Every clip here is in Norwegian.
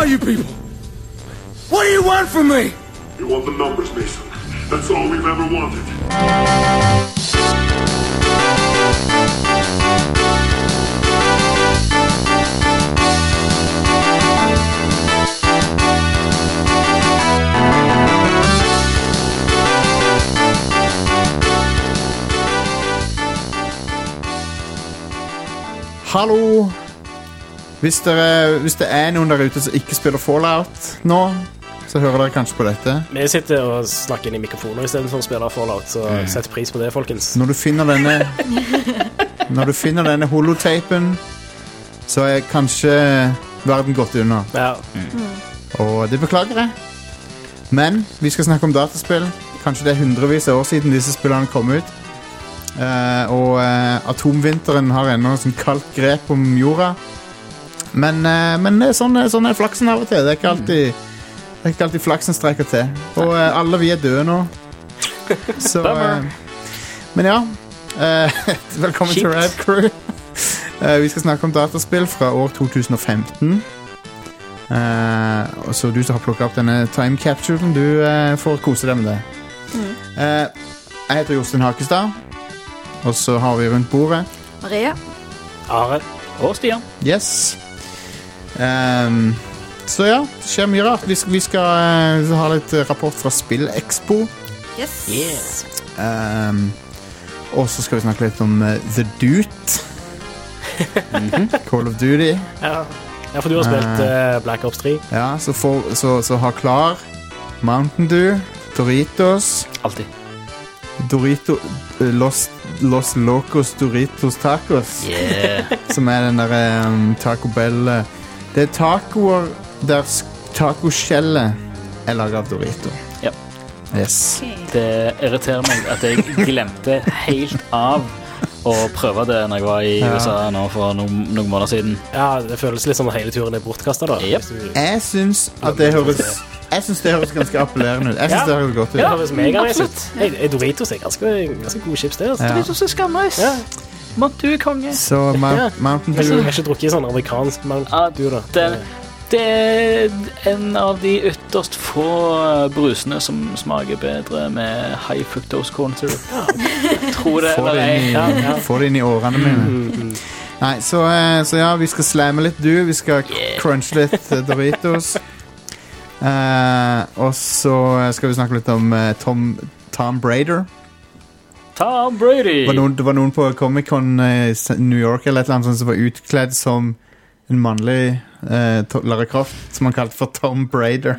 are you people? What do you want from me? You want the numbers, Mason. That's all we've ever wanted. Hallo. Hvis det noen der ute som ikke spiller Fallout nå, så hører dere kanskje på dette. Vi sitter og snakker inn i mikrofoner I stedet for å spille Fallout, så sett pris på det, folkens. Når du finner denne holotapen, så kanskje verden gått unna. Ja. Og det beklager jeg. Men vi skal snakke om dataspill. Kanskje det hundrevis av år siden disse spillene kom ut. Og atomvinteren har ennå sånn kaldt grep om jorda. Men sånn er flaksen av og til. Det er ikke alltid flaksen strekker til. Og alle vi døde nå. Så men ja, velkommen til Rad Crew. Vi skal snakke om dataspill fra år 2015. Og så du som har plukket opp denne time capturen, du får kose deg med det. Jeg heter Jostein Hakestad. Og så har vi rundt bordet Maria, Are og Stian. Yes. Så ja, det skjer mye rart. Vi skal ha litt rapport fra Spill-Expo. yes. Yeah. Og så skal vi snakke litt om The Dude. Call of Duty. Ja, for du har spilt Black Ops 3. Ja, så ha klar Mountain Dew, Doritos. Alltid. Los Locos Doritos Tacos. Yeah. Som den der Taco Bell. Det tacoer der tacoskjellet laget av Dorito. Ja. Yes. Okay. Det irriterer meg at jeg glemte helt av å prøve det når jeg var I USA nå for noen måneder siden. Ja, det føles litt som at hele turen bortkastet da. Yep. Jeg synes at det høres ganske appellerende ut. Jeg synes det høres godt ut. Det høres mega nice ut. Doritos ganske god chips det. Altså. Doritos skammes. Ja. Måtte du, konge. Så Mountain Dew. Jeg har ikke drukket sånn amerikansk Mountain Dew da. Det en av de ytterst få brusene som smaker bedre med high fructose corn syrup. Tror det Få det inn I årene mine. Nei, så ja, vi skal slamme litt vi skal crunche litt Doritos. Og så skal vi snakke litt om Tom Brady. Tom Brady. Det var noen på Comic-Con I New York eller et eller annet sånt som var utkledd som en mannlig Lara Croft som han kalte for Tom Brady.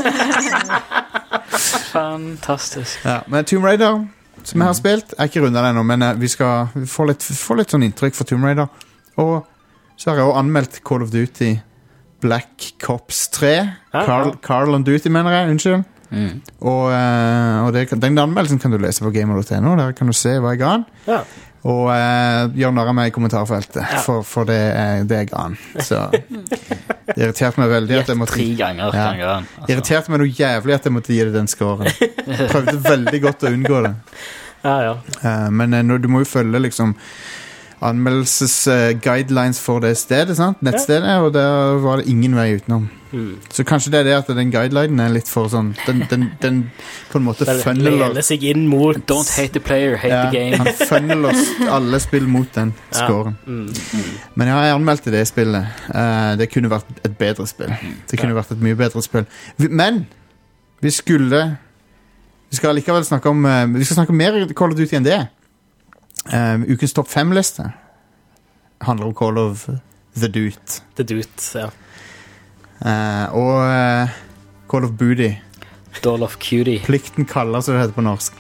Fantastisk. Ja, men Tomb Raider som jeg har spilt, ikke rundet det ennå, men vi får litt sånn inntrykk for Tomb Raider. Og så har jeg også anmeldt Call of Duty Black Ops 3. Call on Duty, mener jeg, unnskyld. Og den anmeldelsen kan du lese på gamer.no. Der kan du se hva jeg ga den. Ja. Og gjør narr av meg I kommentarfeltet for det jeg ga den. Så det irriterte meg veldig at jeg måtte 3 ganger altså. Irriterte meg noe jævlig at jeg måtte gi det den scoren. Prøvde veldig godt å unngå det. Men du må jo følge liksom anmeldelses-guidelines for det stedet, sant? Nettstedet, og der var det ingen vei utenom. Så kanskje det at den guidelinen litt for sånn den på en måte funneler seg inn mot don't hate the player, hate the game. Han funneler alle spill mot den scoren. Men ja, jeg anmeldte det spillet. Det kunne vært et bedre spill. Det kunne vært et mye bedre spill. Men vi skal likevel snakke om vi skal snakke mer Call of Duty enn det. Ukens topp 5-liste handler om Call of The Dude. The Dude, ja. Og Call of Booty. Doll of Cutie. Plikten kaller, som det heter på norsk.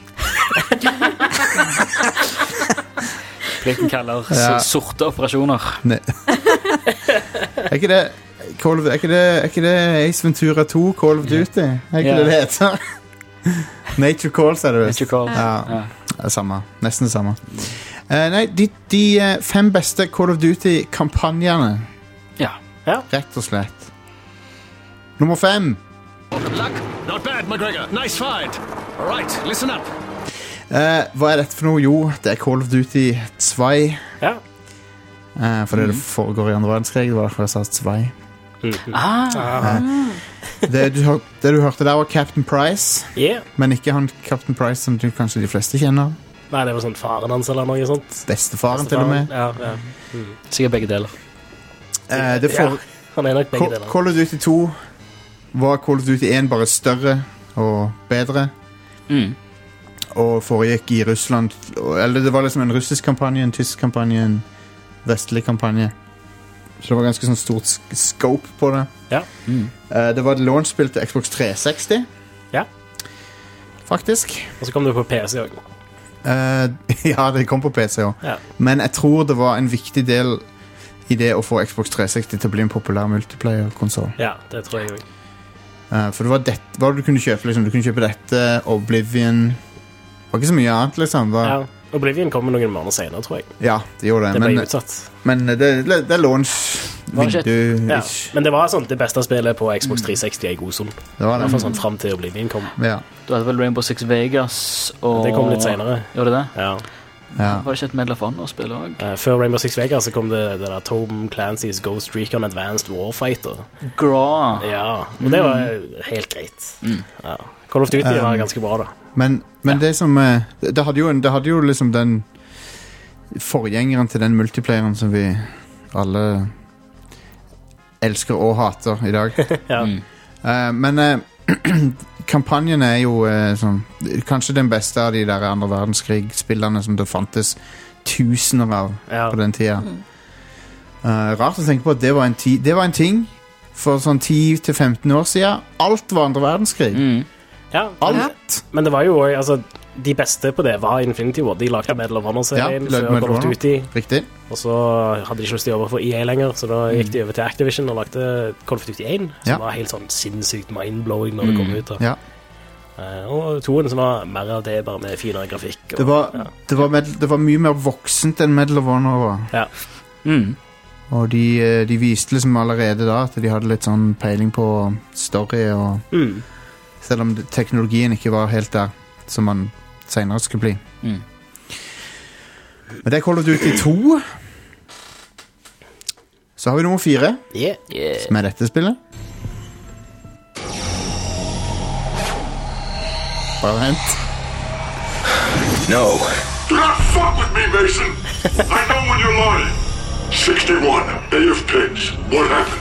Plikten kaller sorte operasjoner. Er ikke det Ace Ventura 2 Call of Duty? Er ikke det heter? Nature Calls er det vist. Nature Calls, ja. Det er samme, nesten det samme. Nei, de 5 beste Call of Duty-kampanjene. Ja. Rett og slett. Nummer 5. Not bad, McGregor. Nice fight. All right, listen up. Hva er dette for noe? Jo, det er Call of Duty 2. Ja. Fordi det foregår I andre verdenskrig. Det var derfor jeg sa 2. Det du hørte der var Captain Price, Yeah. men ikke han Captain Price som kanskje de fleste kjenner. Nei, det var sånn faren hans eller noe sånt. Bestefaren til og med. Ja. Sikkert begge deler. Det for, Han er nok begge deler. Call of Duty 2 var Call of Duty 1 bare større og bedre. Og foregikk i Russland. Eller det var liksom en russisk kampanje, en tysk kampanje, en vestlig kampanje. Så det var ganske sånn stort scope på det. Ja. Det var et launchspill til Xbox 360. Ja. Faktisk. Og så kom det på PC også. Ja, det kom på PC også. Ja. Men jeg tror det var en viktig del i det å få Xbox 360 til å bli en populær multiplayer-konsol. Ja, det tror jeg også. For det var dette, hva du kunne kjøpe, liksom. Du kunne kjøpe dette, Oblivion. Det var ikke så mye annet, liksom. Ja. Oblivion kommer noen måneder senere, tror jeg. Ja, det gjorde det. Det ble utsatt. Men det er launch vindu. Ja. Men det var sånn, det beste spillet på Xbox 360 i god stund. Det var I det. hvert fall sånn frem til Oblivion kom. Ja. Du hadde vel Rainbow Six Vegas og... Det kom litt senere. Gjorde det? Ja. Ja. Var det ikke et Medal of Honor-spill også? Før Rainbow Six Vegas så kom det der Tom Clancy's Ghost Recon Advanced Warfighter. Gra. Ja, og det var helt greit. Ja. Call of Duty var ganske bra da. Men det som det hadde jo liksom den forgjengeren til den multiplayeren som vi alle elsker og hater i dag. Ja. Men kampanjen er jo sånn, kanskje den beste av de der andre verdenskrig-spillerne som det fantes tusener av på den tida. Rart å tenke på at det var en ting for sånn 10-15 år siden. Alt var andre verdenskrig. Ja, Alt. men det var jo altså, de beste på det var Infinity Ward. De lagde Medal of Honor-serien Ja, før Call of Duty. Riktig. Og så hadde de ikke lyst til å jobbe for EA lenger, så da gikk de over til Activision og lagde Call of Duty 1, som var helt sånn sinnssykt mind-blowing når det kom ut. Da. Ja. Og toen som var mer av det, bare med finere grafikk. Og, Det var mye mer voksent enn Medal of Honor var. Ja. Og de viste liksom allerede da at de hadde litt sånn peiling på story, og selv om teknologien ikke var helt der som man senere skulle bli. Men det er Call of Duty 2. Så har vi nummer 4, som er dette spillet. Bare hent. No. Do not fuck with me, Mason. I know when you're lying. 61, AF Pigs. What happened?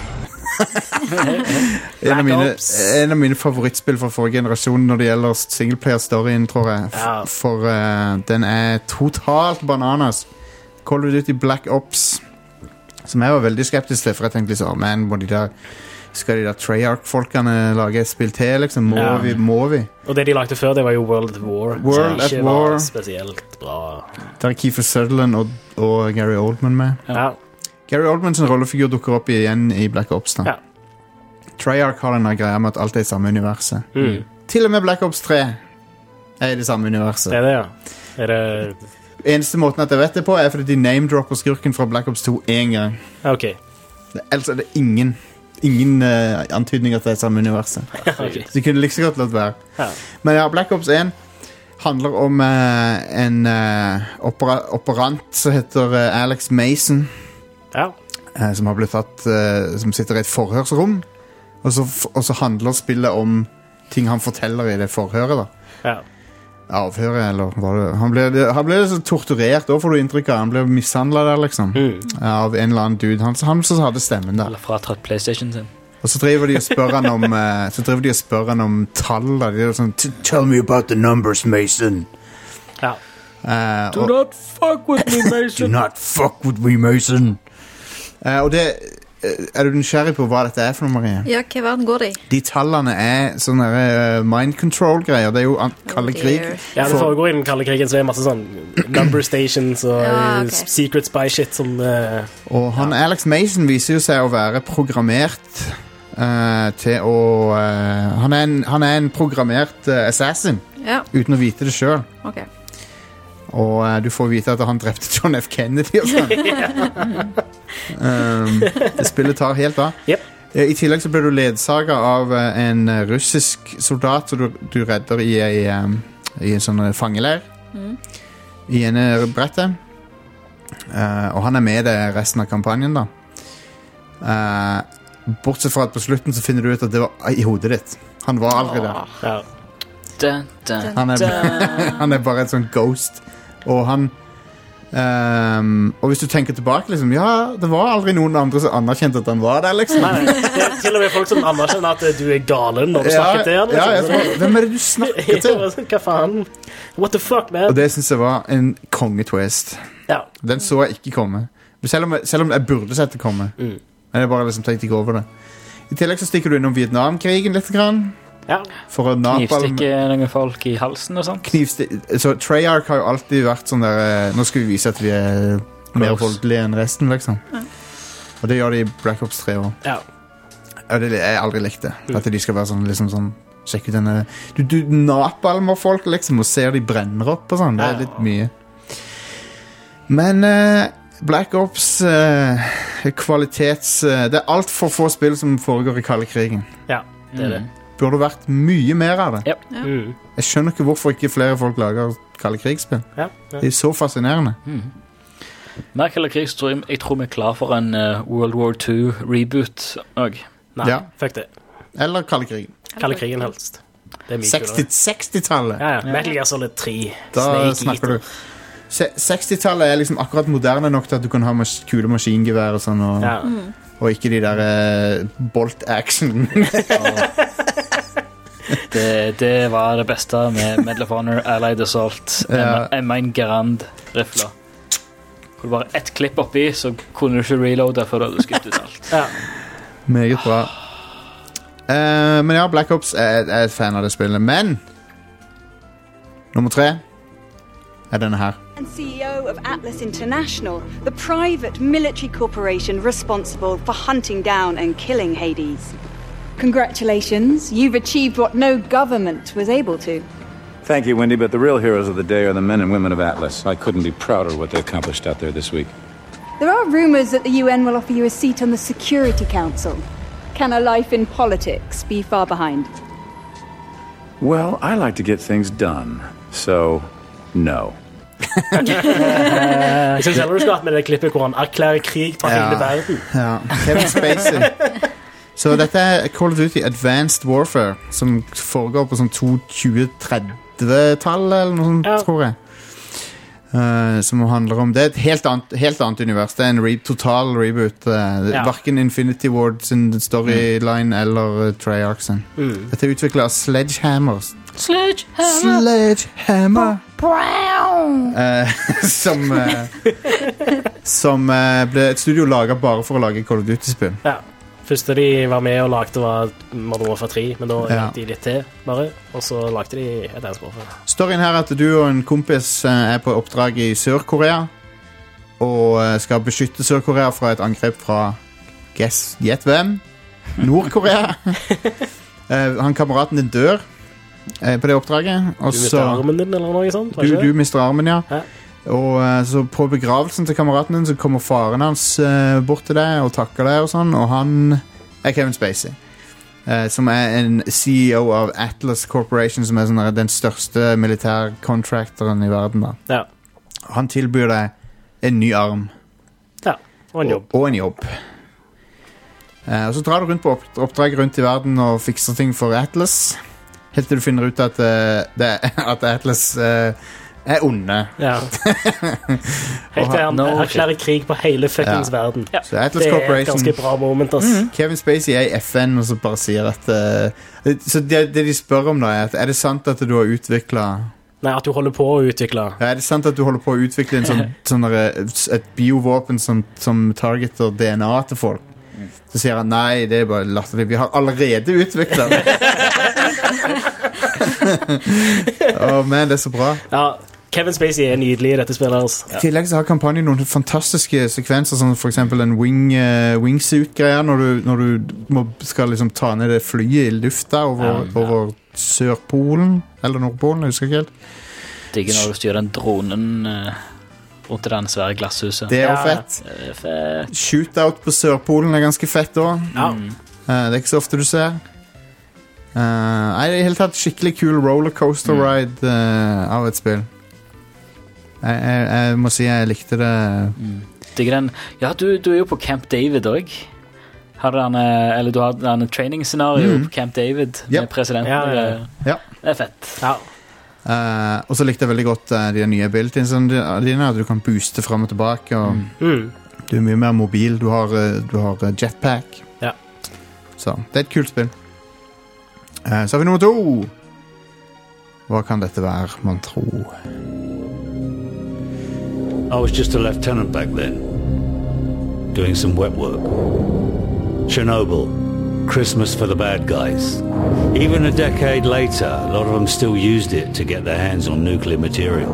En av mine favorittspill fra forrige generasjon når det gjelder singleplayer-storyen, tror jeg. For den er totalt bananas. Call of Duty Black Ops, som jeg var veldig skeptisk til, for jeg tenkte liksom, man, skal de der Treyarch-folkene lage et spill til, liksom? Må vi? Og det de lagde før, det var jo World at War. World at War. Var spesielt bra. Der er Kiefer Sutherland og Gary Oldman med. Ja. Gary Oldmans rollefigur dukker opp igjen i Black Ops da. Treyarch har denne greia med at alt er i samme universet. Til og med Black Ops 3 er i det samme universet. Det er det, ja. Er det... Eneste måten at jeg vet det på er fordi de name-dropper skurken fra Black Ops 2 en gang. Ok. Ellers er det ingen antydninger til det samme universet. Okay. Så de kunne like så godt latt være. Ja. Men ja, Black Ops 1 handler om en operant som heter Alex Mason. Ja. Som har blitt tatt, som sitter i et forhørsrom, og så handler spillet om ting han forteller i det forhøret da. Ja. Avhøret, eller hva det... Han ble så torturert, da får du inntrykk av. Han ble mishandlet der, liksom. Av en eller annen dude. Han som hadde stemmen der. Eller fratatt PlayStation sin. Og så driver de og spør han om tall. Da. De er sånn, tell me about the numbers, Mason. Ja. Do not fuck with me, Mason. Do not fuck with me, Mason. Og det... Er du nysgjerrig på hva dette er for noe, Marie? Ja, hva verden går det i? De tallene er sånne mind control-greier. Det er jo kalde krig. Ja, det foregår i den kalde krigen, så det er masse sånn number stations og secret spy shit som... Og han Alex Mason viser jo seg å være programmert til å... Han er en programmert assassin, uten å vite det selv. Ok. Og du får vite at han drepte John F. Kennedy og sånn. Det spillet tar helt av. I tillegg så ble du ledsaget av en russisk soldat som du redder i en sånn fangeleir i ene brettet. Og han er med i resten av kampanjen da. Bortsett fra at på slutten så finner du ut at det var i hodet ditt. Han var aldri der. Ja. Han er bare en sånn ghost. Og han og hvis du tenker tilbake liksom, ja, det var aldri noen andre som anerkjente at han var der liksom. Nei, det er til og med folk som anerkjenner at du er galen når du snakker til han liksom. Hvem er det du snakker til? Hva faen? What the fuck, man? Og det synes jeg var en kongetwist. Den så jeg ikke komme. Selv om jeg burde sett det komme. Men jeg bare liksom tenkte ikke over det. I tillegg så stikker du innom Vietnamkrigen litt grann. Ja. For å knivstikke noen folk i halsen og sånt. Så Treyarch har jo alltid vært sånn der nå skal vi vise at vi er mer voldelige enn resten liksom. Og det gjør de i Black Ops 3 også. Jeg har aldri likt det. At de skal være sånn liksom sånn sjekk ut denne du napalmer folk liksom og ser de brenner opp og sånn. Det er litt mye. Men Black Ops kvalitets det er alt for få spill som foregår i kalde krigen. Ja, det er det. Burde vært mye mer av det. Jeg skjønner ikke hvorfor ikke flere folk lager kalde krigsspill. Det er så fascinerende. Mer kalde krig, så jeg tror vi er klar for en World War II reboot også. Nei, fuck det. Eller kalde krigen. Kalde krigen helst. Det er mye 60-tallet. Ja. Metal Gear Solid 3. Da snakker du 60-tallet er liksom akkurat moderne nok til at du kan ha kule maskingevær og sånn og ikke de der bolt action. Det var det beste med Medal of Honor, Allied Assault, M1 Garand-rifler. Hvor det bare ett klipp oppi, så kunne du ikke reloade før du hadde skutt ut alt. Meget bra. Men ja, Black Ops er et fan av det spillet. Men nummer 3 er denne her. And CEO of Atlas International, the private military corporation responsible for hunting down and killing Hades. Congratulations, you've achieved what no government was able to. Thank you, Wendy, but the real heroes of the day are the men and women of Atlas. I couldn't be prouder of what they accomplished out there this week. There are rumors that the UN will offer you a seat on the Security Council. Can a life in politics be far behind? Well, I like to get things done, so no. Jeg synes heller du skal ha med det klippet hvor han erklærer krig på hele verden. Kevin Spacey. Så dette er Call of Duty Advanced Warfare, som foregår på sånn 2030-tallet eller noe sånt, tror jeg. Som handler om det er et helt annet univers. Det er en total reboot. Hverken Infinity Ward sin storyline eller Treyarch sin. Dette er utviklet av Sledgehammer som ble et studio laget bare for å lage Call of Duty-spill. Første de var med og lagde var Modern Warfare 3, men da lagde de litt til bare, og så lagde de Advanced Warfare. Storyen her er at du og en kompis er på oppdrag i Sør-Korea og skal beskytte Sør-Korea fra et angrep fra gjett hvem? Nord-Korea. Han kameraten din dør på det oppdraget. Du mister armen din eller noe sånt? Du mister armen, ja. Og så på begravelsen til kameraten din så kommer faren hans bort til deg og takker deg og sånn, og han er Kevin Spacey, som er en CEO av Atlas Corporation, som er sånn den største militærkontraktoren i verden da. Han tilbyr deg en ny arm og en jobb og så drar du rundt på oppdrag rundt i verden og fikser ting for Atlas helt til du finner ut at Atlas er onde. Helt til han erklærer krig på hele fuckings verden. Så Atlas det er Corporation, et ganske bra moment. Kevin Spacey er i FN og så bare sier at så det de spør om da er det sant at du har utviklet Nei, at du holder på å utvikle. Er det sant at du holder på å utvikle et biovåpen som targeter DNA til folk? Så sier han nei, det er bare latterlig. Vi har allerede utviklet det. Men det er så bra. Kevin Spacey er nydelig i dette spillet. I tillegg så har kampanjen noen fantastiske sekvenser, som for eksempel en wingsuit-greie når du skal liksom ta ned det flyet i lufta over Sørpolen eller Nordpolen, jeg husker ikke helt. Det er ikke når du styrer den dronen rundt i den svære glasshuset. Det er jo fett. Shootout på Sørpolen er ganske fett også. Det er ikke så ofte du ser. Nei, det er helt tatt skikkelig kul rollercoaster ride av et spill. Jeg må si jeg likte det. Ja, du er jo på Camp David også. Eller du har en training-scenario på Camp David med presidenten. Ja. Det fett. Ja. Og så likte jeg veldig godt de nye abilitiesene dine, at du kan booste frem og tilbake, og du er mye mer mobil. Du har jetpack. Ja. Så det er et kult spill. Så har vi nummer 2. Hva kan dette være, man tror? I was just a lieutenant back then, doing some wet work. Chernobyl, Christmas for the bad guys. Even a decade later, a lot of them still used it to get their hands on nuclear material.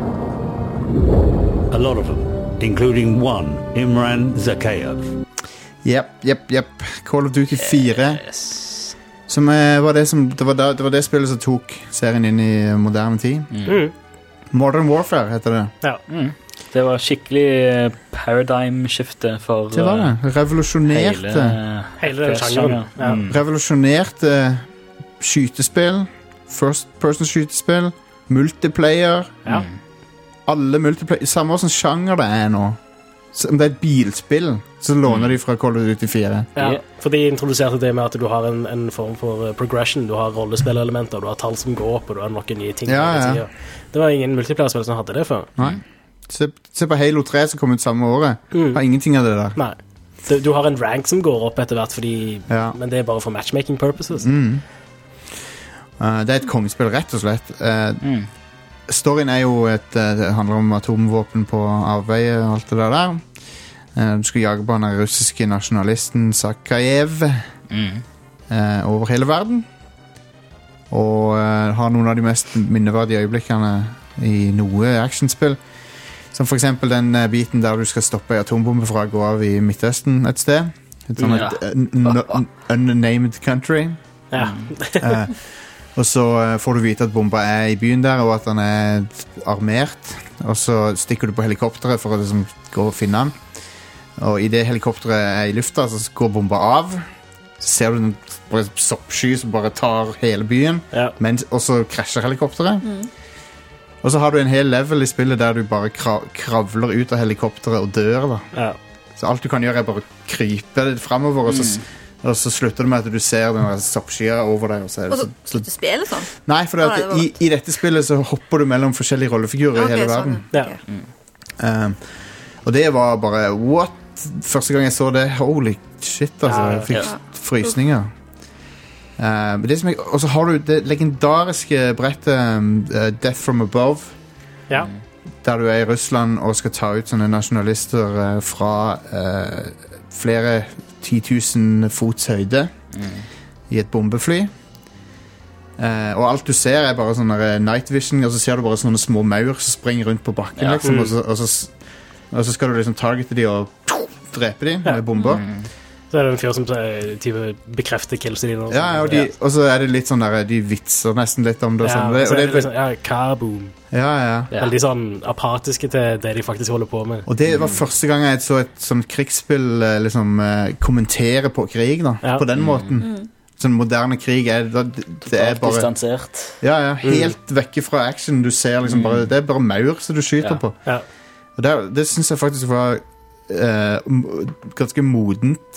A lot of them, including one, Imran Zakhaev. Yep. Call of Duty 4. Som var det spillet som tok serien inn i moderne tid. Modern Warfare heter det. Ja. Det var skikkelig paradigm-skifte for det var det. Revolusjonerte hele sjangeren. Revolusjonerte skytespill, first person skytespill, multiplayer. Alle multiplayer, samme som sjanger det nå. Om det er et bilspill, så låner de fra Call of Duty 4. Ja, for de introduserte det med at du har en form for progression, du har rollespillelementer, du har tall som går opp, og du har noen nye ting. Ja. Det var ingen multiplayer-spill som hadde det før. Nei. Se på Halo 3 som kom ut samme året. Har ingenting av det der. Nei. Du har en rank som går opp etter hvert, men det er bare for matchmaking purposes. Det er et kongespill, rett og slett. Storyen er jo det handler om atomvåpen på avveie og alt det der. Du skal jage på den russiske nasjonalisten Zakhaev over hele verden. Og har noen av de mest minneverdige øyeblikkene i noe actionspill. Som for eksempel den biten der du skal stoppe en atombombe fra å gå av i Midtøsten et sted. Et unnamed country. Ja. Og så får du vite at bomba er i byen der, og at den er armert. Og så stikker du på helikopteret for å liksom gå og finne den. Og i det helikopteret er i lufta, så går bomba av. Så ser du en soppsky som bare tar hele byen, og så krasjer helikopteret. Og så har du en hel level i spillet der du bare kravler ut av helikopteret og dør da. Ja. Så alt du kan gjøre er bare krype det fremover, og så slutter det med at du ser den soppskya over deg. Og så slutter spillet sånn? Nei, for i dette spillet så hopper du mellom forskjellige rollefigurer i hele verden. Sånn. Og det var bare, what? Første gang jeg så det, holy shit, altså. Jeg fikk frysninger. Og så har du det legendariske brettet Death from Above, der du er i Russland og skal ta ut sånne nasjonalister fra flere 10 000 fots høyde i et bombefly. Og alt du ser er bare sånne night vision, og så ser du bare sånne små maur som springer rundt på bakken liksom, og så skal du liksom targete de og drepe de med bomber. Så er det en fyr som bekrefter killsene dine. Og så er det litt sånn der, de vitser nesten litt om det. Så er det litt sånn, kaboom. Veldig sånn apatiske til det de faktisk holder på med. Og det var første gang jeg så et sånt krigsspill liksom kommentere på krig da, på den måten. Sånn moderne krig det er bare distansert. Helt vekke fra action. Du ser liksom bare, det er bare maur som du skyter på. Og det synes jeg faktisk var ganske modent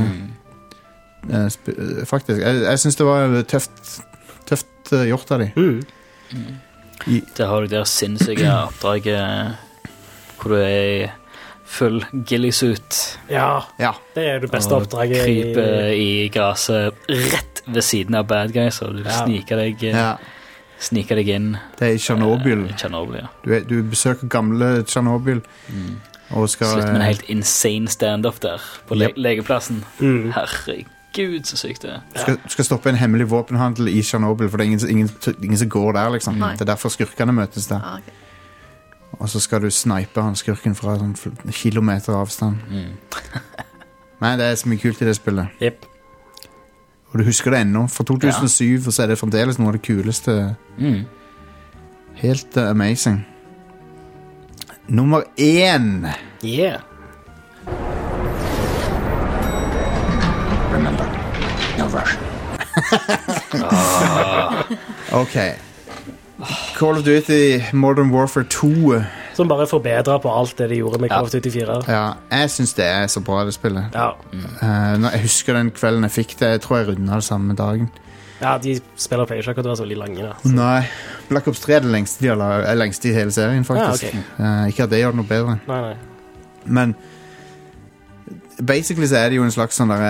faktisk. Jeg synes det var tøft gjort av de. Det har du der sinnssyke oppdraget hvor du er i full ghillie-suit. Det er det beste oppdraget. Kryper i gresset rett ved siden av bad guys, og du sniker deg inn. Det er i Chernobyl. Du besøker gamle Chernobyl slutt med en helt insane stand-off der på legeplassen. Herregud, så sykt det er. Du skal stoppe en hemmelig våpenhandel i Chernobyl, for det er ingen som går der liksom. Det er derfor skurkene møtes der. Og så skal du snipe han skurken fra sånn kilometer avstand. Nei, det er så mye kult i det spillet. Og du husker det ennå. Fra 2007 så er det fremdeles noe av det kuleste. Helt amazing. Nummer 1. Remember, no rush. Ok. Call of Duty Modern Warfare 2 Som bare forbedrer på alt det de gjorde med Call of Duty 4. Ja, jeg synes det er så bra det spillet. Ja. Jeg husker den kvelden jeg fikk det. Jeg tror jeg rundet det samme dagen. Ja, de spiller på ikke akkurat det var så veldig lange da. Nei, Black Ops 3 er det lengste i hele serien faktisk. Ikke at det gjør det noe bedre. Nei. Men basically så er det jo en slags sånn der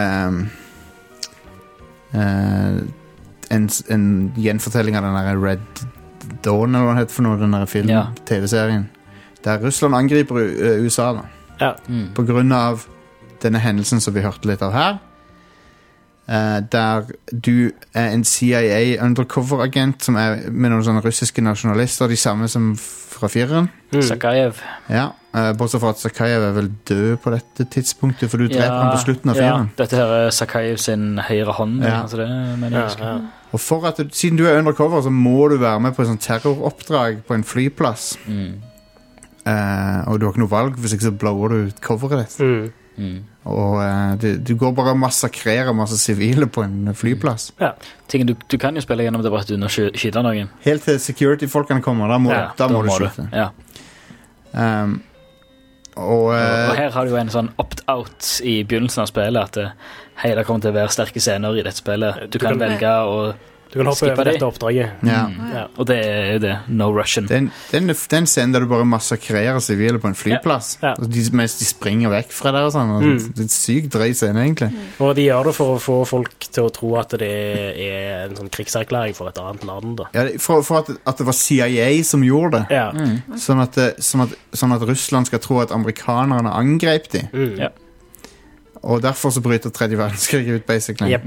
en gjenfortelling av den der Red Dawn eller hva det heter for noe, den der film-tv-serien der Russland angriper USA da. På grunn av denne hendelsen som vi hørte litt av her. Der du er en CIA undercover-agent som er med noen sånne russiske nasjonalister, de samme som fra 4-eren. Sakajev. Ja, bortsett fra at Sakajev er vel død på dette tidspunktet, for du dreper ham på slutten av 4-eren. Ja, dette her er Sakajev sin høyre hånd. Altså det, men Og for at siden du er undercover, så må du være med på en sånn terroroppdrag på en flyplass. Og du har ikke noe valg, hvis ikke så blower du coveret ditt. Og du går bare og massakrerer masse sivile på en flyplass. Tingen, du kan jo spille gjennom det bare uten å skyte noen. Helt til security-folkene kommer, da må du skyte. Og her har du jo en sånn opt-out i begynnelsen av spillet, at hele kommer til å være sterke scener i dette spillet. Du kan velge å Du kan hoppe over dette oppdraget. Og det er jo det. No Russian. Den scenen der du bare massakrerer sivile på en flyplass, mens de springer vekk fra der og sånn. Det er en sykt drøy scene, egentlig. Og de gjør det for å få folk til å tro at det er en sånn krigserklæring for et annet land. Da. Ja, for at det var CIA som gjorde det. Sånn at Russland skal tro at amerikanerne angrep de. Og derfor så bryter tredje verdenskrig ut, basically.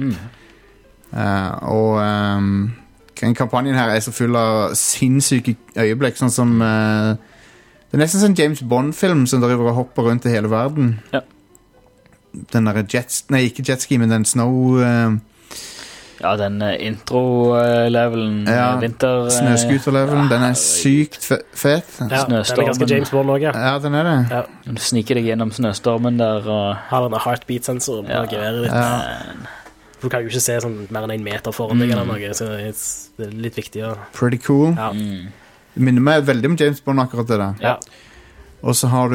Den kampanjen her er så full av sinnssyke øyeblikk, sånn som det er nesten sånn James Bond-film som driver og hopper rundt i hele verden. Den der ikke jetski, men den snow den intro-levelen, vinter snøskuter-levelen, den er sykt fet. Den er ganske James Bond også. Ja, den er det. Du sniker deg gjennom snøstormen der og har denne heartbeat-sensoren på geværet ditt. Du kan jo ikke se sånn mer enn 1 meter foran deg eller noe, så det er litt viktig. Pretty cool. Det minner meg veldig om James Bond akkurat det der. Og så har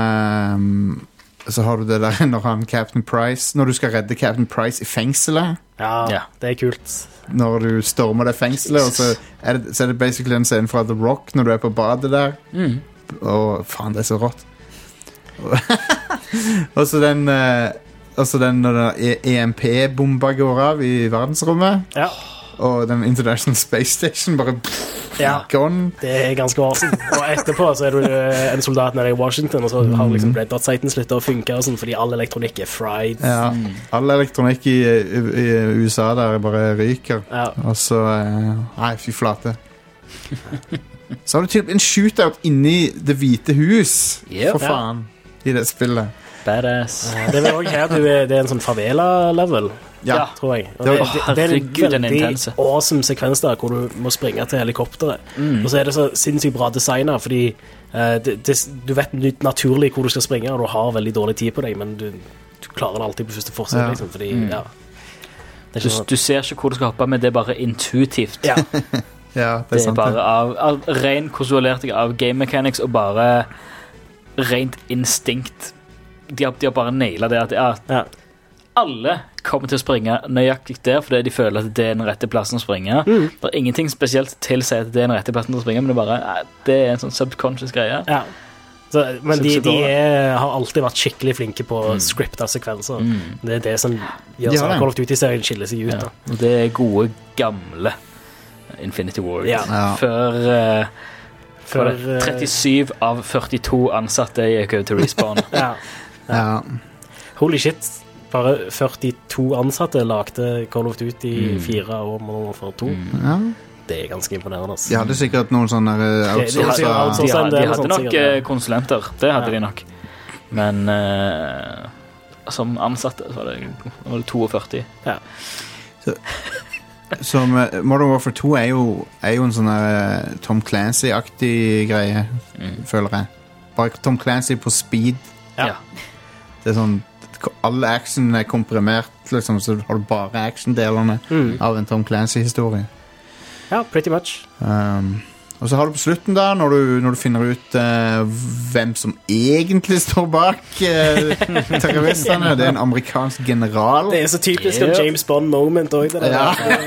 du det der når du skal redde Captain Price i fengselet. Ja, det er kult. Når du stormer det fengselet, og så er det basically en scene fra The Rock når du er på badet der. Og faen, det er så rått. Og så den når EMP-bomba går av i verdensrommet. Og den International Space Station bare gone. Det er ganske awesome. Og etterpå så er du en soldat nede i Washington, og så har liksom Red Dot Sighten sluttet å funke og sånn, fordi all elektronikk er fried. All elektronikk i USA der bare ryker. Og så nei, fy flate. Så har du til en shootout inni Det hvite hus. For faen, i det spillet. Badass. Det er vel også her det er en sånn favela-level, tror jeg. Det er en veldig awesome sekvens der, hvor du må springe til helikopteret. Og så er det så sinnssykt bra designet, fordi du vet naturlig hvor du skal springe, og du har veldig dårlig tid på deg, men du klarer det alltid på første forsøk, liksom, fordi, du ser ikke hvor du skal hoppe, men det er bare intuitivt. Det er bare av ren konsolert av game mechanics, og bare rent instinkt. De har bare nailet det at alle kommer til å springe nøyaktig der, fordi de føler at det er den rette plassen å springe. Det er ingenting spesielt til å si at det er den rette plassen å springe, men det er en sånn subconscious greie. Men de har alltid vært skikkelig flinke på scripta sekvenser. Det er det som gjør så Call of Duty-serien skiller seg ut. Og det er gode, gamle Infinity Ward. Før 37 av 42 ansatte gikk over til Respawn. Holy shit, bare 42 ansatte lagde Call of Duty 4 år for 2. Det er ganske imponerende. De hadde sikkert noen sånne outsourcer. De hadde nok konsulenter, det hadde de nok. Men som ansatte så var det 42. Så Modern Warfare 2 er jo en sånn Tom Clancy-aktig greie, føler jeg. Bare Tom Clancy på speed. Det er sånn, alle action er komprimert, liksom, så har du bare action-delene av en Tom Clancy-historie. Pretty much. Og så har du på slutten da, når du finner ut hvem som egentlig står bak terroristene. Det en amerikansk general. Det så typisk en James Bond-moment også, det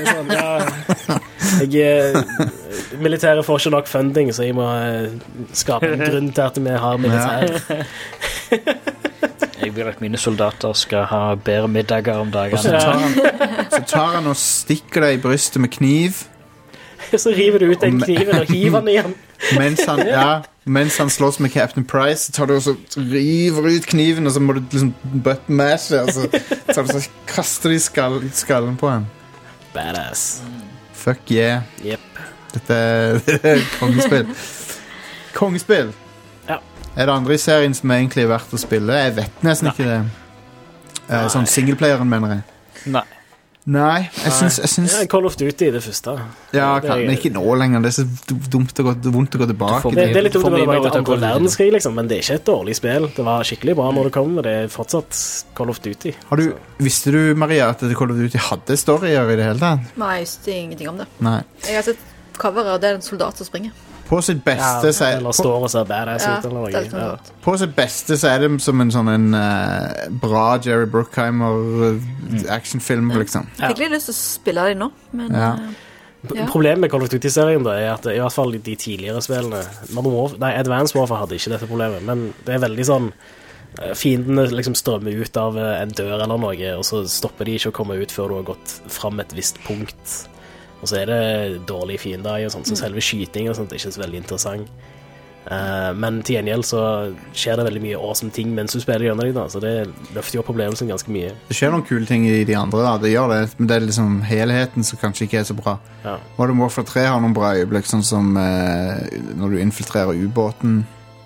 der. Militæret får ikke nok funding, så jeg må skape en grunn til at vi har militær. Jeg vil at mine soldater skal ha bedre middager om dagen. Så tar han og stikker deg i brystet med kniv. Så river du ut den kniven og hiver den igjen. Mens han slåss med Captain Price, så tar du og så river ut kniven, og så må du liksom button mashe, og så kaster de skallen på han. Badass. Fuck yeah. Yep. Dette er kongespill. Kongespill. Ja. Er det andre i serien som er egentlig verdt å spille? Jeg vet nesten ikke det. Sånn singleplayeren, mener jeg. Nei, jeg syns Call of Duty det første. Ja, men ikke nå lenger. Det er så vondt å gå tilbake. Det er litt dumt å gå tilbake til andre verdenskrig, liksom, men det er ikke et dårlig spill. Det var skikkelig bra når det kom, og det er fortsatt Call of Duty. Visste du, Maria, at Call of Duty hadde storyer i det hele tatt? Nei, jeg visste ingenting om det. Nei. Jeg har sett cover av det er en soldat som springer. På sitt beste eller står og ser badass ut eller noe. På sitt beste så er det som en bra Jerry Bruckheimer actionfilm, liksom. Jeg fikk litt lyst til å spille det nå, men Problemet med Call of Duty-serien da, er at i hvert fall de tidligere spillene Advanced Warfare hadde ikke dette problemet, men det er veldig sånn fiendene liksom strømmer ut av en dør eller noe, og så stopper de ikke å komme ut før du har gått frem et visst punkt. Og så er det dårlige fiender og sånt, så selve skyting og sånt er ikke så veldig interessant. Men til gjengjeld så skjer det veldig mye awesome ting mens du spiller gjennom dem da, så det løfter jo opp opplevelsen ganske mye. Det skjer noen kule ting i de andre da, det gjør det, men det er liksom helheten som kanskje ikke er så bra. Modern Warfare 3 har noen bra øyeblikk, sånn som når du infiltrerer ubåten.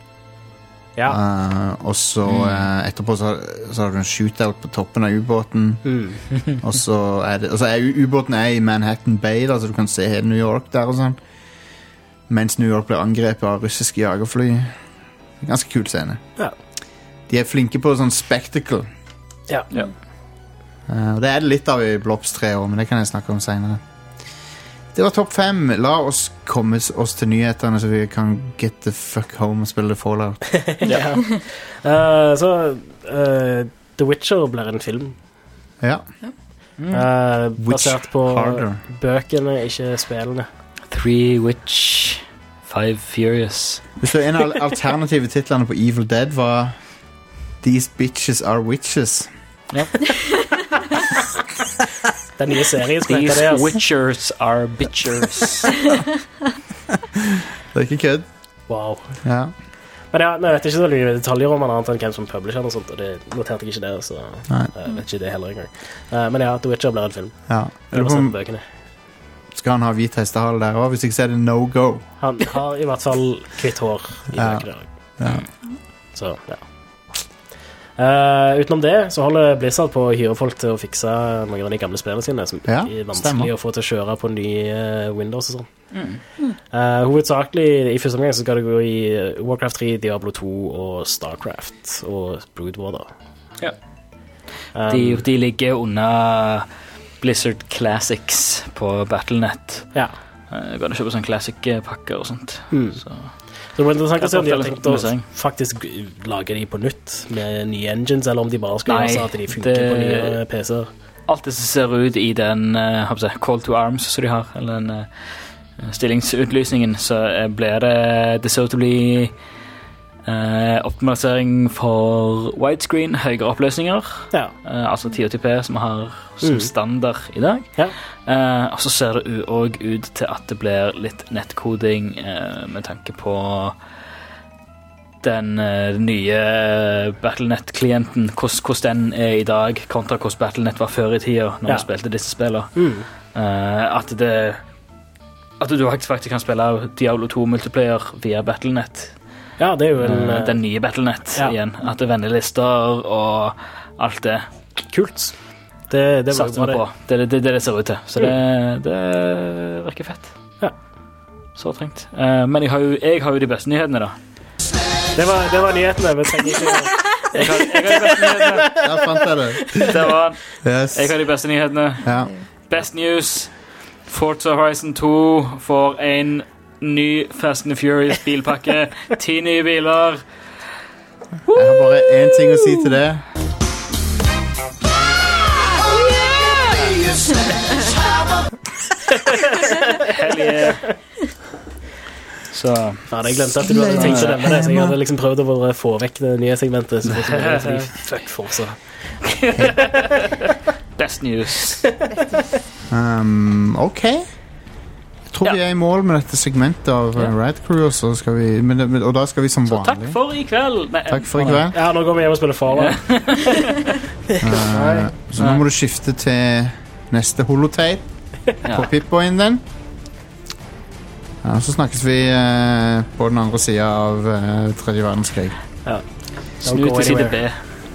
Og så etterpå så har du en shootout på toppen av ubåten. Og så er ubåten i Manhattan Bay da, så du kan se hele New York der og sånn, mens New York blir angrepet av russiske jagerfly. Ganske kul scene. De er flinke på sånn spectacle. Og det er det litt av i Blobs 3 år, men det kan jeg snakke om senere. Det var topp 5. La oss komme oss til nyhetene, så vi kan get the fuck home og spille Fallout. The Witcher blir en film. Basert på bøkene, ikke spillene. 3 Witch, 5 Furious. Hvis en av alternative titlene på Evil Dead var These Bitches Are Witches. Den nye serien som heter det. These Witchers Are Bitchers. Det er ikke kødd. Wow. Men jeg vet ikke så veldig mye detaljer om han annet enn hvem som publisher og sånt, og det noterte jeg ikke det, så jeg vet ikke det heller engang. Men The Witcher blir en film. Skal han ha hvit hestehale der også? Hvis ikke så er det no-go. Han har i hvert fall kvitt hår i bøkene. Så, utenom det så holder Blizzard på å hyre folk til å fikse mange av de gamle spillene sine som er vanskelig å få til å kjøre på nye Windows og sånn. Hovedsakelig i første omgang så skal det gå i Warcraft 3, Diablo 2 og Starcraft og Broodwater. De ligger under Blizzard Classics på Battle.net. Går det kjøpe sånn classic-pakker og sånt. Så det var interessant å se om de har tenkt å faktisk lage de på nytt med nye engines, eller om de bare skal gjøre så at de funker på nye PC-er. Alt det som ser ut i den Call to Arms som de har, eller den stillingsutlysningen, så blir det ser ut til å bli optimalisering for widescreen, høyere oppløsninger, altså 1080p som vi har som standard i dag. Og så ser det også ut til at det blir litt nettkoding med tanke på den nye Battle.net-klienten, hvordan den er i dag kontra hvordan Battle.net var før i tida når vi spilte disse spillene. At du faktisk kan spille Diablo 2 multiplayer via Battle.net. Det er jo den nye Battle.net igjen. At det er vennelister og alt det. Kult. Det satser vi på. Det er det ser ut til. Så det virker fett. Så trengt. Men jeg har jo de beste nyhetene da. Det var nyhetene. Vi trenger ikke... Jeg har de beste nyhetene. Der fant jeg det. Det var han. Jeg har de beste nyhetene. Best news. Forza Horizon 2 får en ny Fast and Furious bilpakke. 10 nye biler. Jeg har bare én ting å si til det. Hell yeah. Så jeg glemte at du hadde tenkt å demme det, så jeg hadde liksom prøvd å få vekk det nye segmentet. Så fuck Forza. Best news. Ok. Jeg tror vi i mål med dette segmentet av Rad Crew, og da skal vi som vanlig. Så takk for i kveld. Takk for i kveld. Ja, nå går vi hjem og spiller Fallout. Så nå må du skifte til neste holotape på Pip-Boyen din. Ja, så snakkes vi på den andre siden av tredje verdenskrig. Ja. Snu til side B.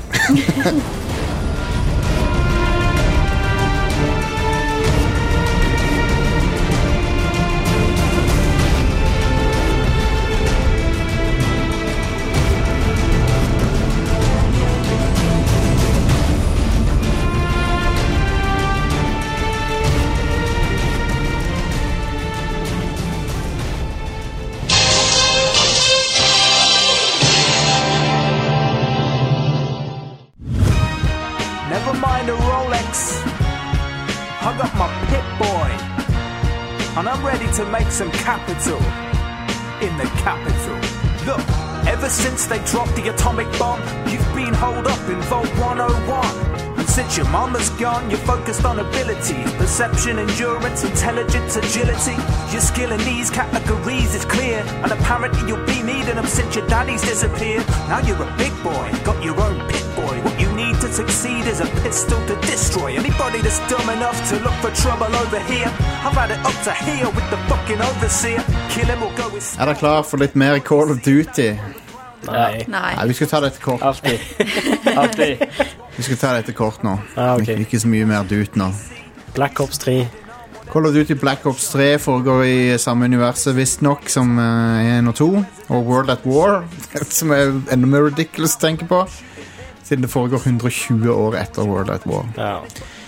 To make some capital in the capital. Look, ever since they dropped the atomic bomb, you've been holed up in Vault 101. And since your mama's gone, you're focused on ability, perception, endurance, intelligence, agility. Your skill in these categories is clear, and apparently you'll be needing them since your daddy's disappeared. Now you're a big boy, got your own pit boy. What you need to succeed is a pistol to destroy anybody that's dumb enough to look for trouble over here. I've had it up to here with the fucking overseer. Kill him or go with... Er dere klar for litt mer Call of Duty? Nei. Nei, vi skal ta dette kort. Alltid. Vi skal ta dette kort nå. Okay. Ikke så mye mer Dut nå. Black Ops 3. Call of Duty Black Ops 3 foregår i samme universet visst nok som 1 og 2. Og World at War, som enda mer ridiculous å tenke på. Siden det foregår 120 år etter World at War. Ja.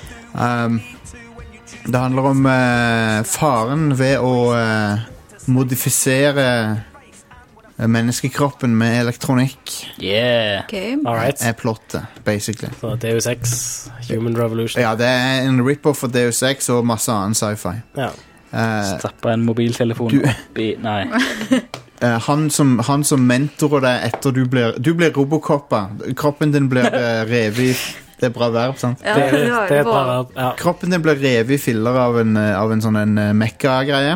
Det handler om faren ved å modifisere menneskekroppen med elektronikk. Yeah. Okay. Alright. Er plottet, basically. Så Deus Ex, Human Revolution. Ja, det er en rip-off av Deus Ex og masse annen sci-fi. Ja. Stappa en mobiltelefon oppi... Nei. Han som mentorer deg etter du blir Robocoppa. Kroppen din blir revet i... Det er bra verb, sant? Ja, det er bra verb, ja. Kroppen din blir revet i filler av en sånn mekka-greie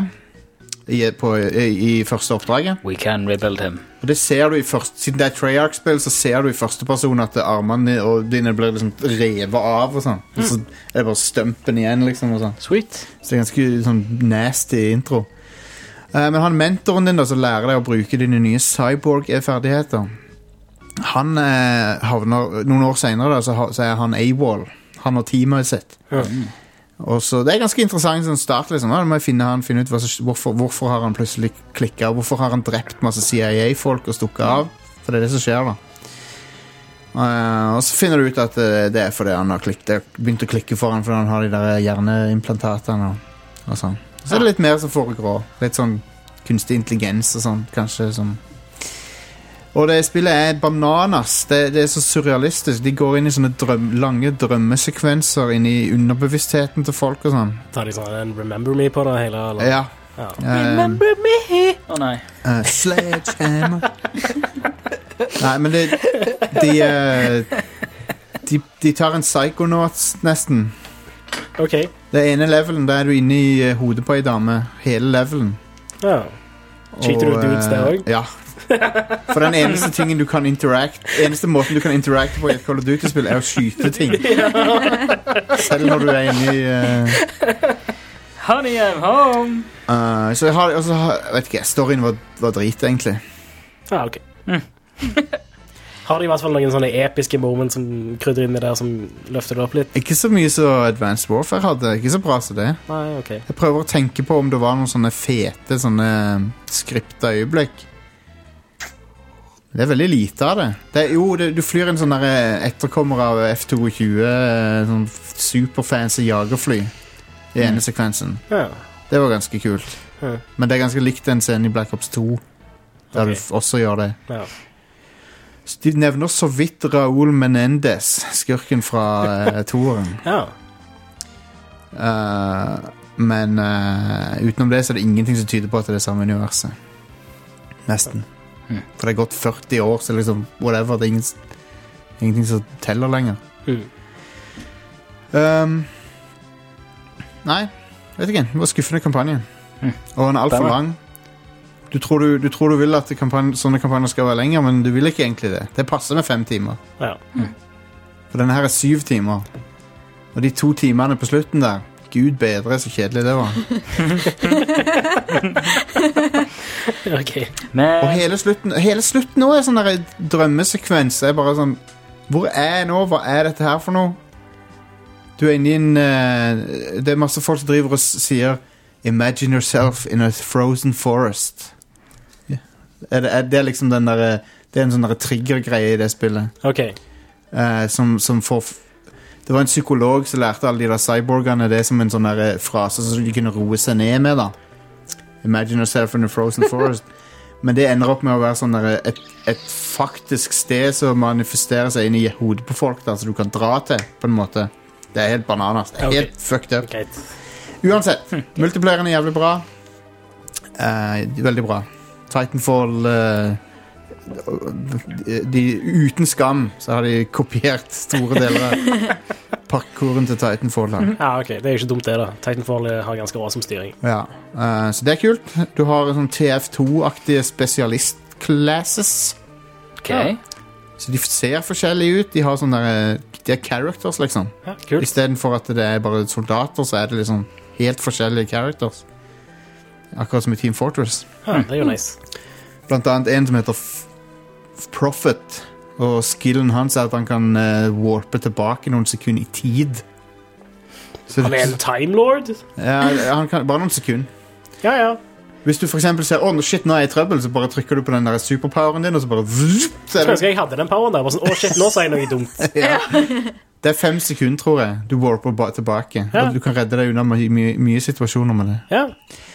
i første oppdraget. We can rebuild him. Og det ser du siden det er Treyarch-spill, så ser du i første person at armene dine blir liksom revet av og sånn. Og så er det bare stumpen igjen, liksom, og sånn. Sweet. Så det er ganske sånn nasty intro. Men han mentoren din da, som lærer deg å bruke dine nye cyborg-ferdigheter, han havner noen år senere da, så er han AWOL. Han og teamet sitt. Og så det er ganske interessant sånn start liksom. Da må jeg finne ut hvorfor har han plutselig klikket, og hvorfor har han drept masse CIA-folk og stukket av, for det er det som skjer da. Og så finner du ut at det er fordi han har begynt å klikke for han, fordi han har de der hjerneimplantatene og sånn. Så er det litt mer som foregår, litt sånn kunstig intelligens og sånn, kanskje som... Og det spillet er bananas. Det er så surrealistisk. De går inn i sånne lange drømmesekvenser inn i underbevisstheten til folk og sånn. Tar de sånn en Remember Me på det hele? Eller? Ja. Remember me! Nei. Sledgehammer. Nei, men de tar en Psychonauts nesten. Ok. Det ene levelen, der er du inne i hodet på en dame. Hele levelen. Ja. Cheater du dudes der også? Ja. For den eneste måten du kan interacte på i et Call of Duty-spill er å skyte ting. Selv når du er inne i Honey, I'm home. Så jeg vet ikke, storyen var drit egentlig. Ja, ok. Har de i hvert fall noen sånne episke moments som krydder inn i der som løfter det opp litt? Ikke så mye så Advanced Warfare hadde. Ikke så bra som det. Nei, ok. Jeg prøver å tenke på om det var noen sånne fete skripta øyeblikk. Det er veldig lite av det. Du flyr en sånn der etterkommer av F-22, sånn superfancy jagerfly i ene sekvensen. Ja. Det var ganske kult. Men det ganske likt en scene I Black Ops 2, der du også gjør det. Ja. Så de nevner så vidt Raúl Menendez, skurken fra toeren. Ja. Men utenom det så det ingenting som tyder på at det samme universet. Nesten. For det gått 40 år, så liksom, whatever, det ingenting som teller lenger. Nei, vet ikke. Det var skuffende kampanje. Og den alt for lang. Du tror du vil at sånne kampanjer skal være lenger, men du vil ikke egentlig det. Det passer med 5 timer. Ja. For denne her 7 timer. Og de 2 timene på slutten der, Gud bedre, så kjedelig det var. Okay. Og hele slutten nå sånn der drømmesekvens. Det bare sånn, hvor jeg nå? Hva dette her for noe? Du inne I en... det masse folk som driver og sier Imagine yourself in a frozen forest. Det liksom den der... Det en sånn der triggergreie I det spillet. Ok. Som får... Det var en psykolog som lærte alle de der cyborgene det som en sånn der frase som de kunne roe seg ned med da. Imagine yourself in a frozen forest. Men det ender opp med å være sånn der et faktisk sted som manifesterer seg inn I hodet på folk da, så du kan dra til på en måte. Det helt bananas. Det helt fucked up. Okay. Uansett, multiplayeren jævlig bra. Veldig bra. Titanfall uten skam så har de kopiert store deler av parkouren til Titanfall. Ja, ok. Det ikke dumt det da. Titanfall har ganske awesome styring. Ja, så det kult. Du har sånn TF2-aktige spesialist-classes. Ok. Så de ser forskjellige ut. De har sånne de characters liksom. Ja, kult. I stedet for at det bare soldater, så det liksom helt forskjellige characters. Akkurat som I Team Fortress. Ja, det jo nice. Blant annet en som heter Prophet, og skillen hans at han kan warpe tilbake noen sekunder I tid. Så han en Time Lord? Ja, han kan bare noen sekunder. Ja, ja. Hvis du for eksempel ser, shit, nå jeg I trøbbel, så bare trykker du på den der superpoweren din, og så bare... Så jeg hadde den poweren der, bare sånn, shit, nå sier jeg noe dumt. Ja. Det 5 sekunder, tror jeg, du warper tilbake. Ja. Du kan redde deg unna mye situasjoner med det. Ja.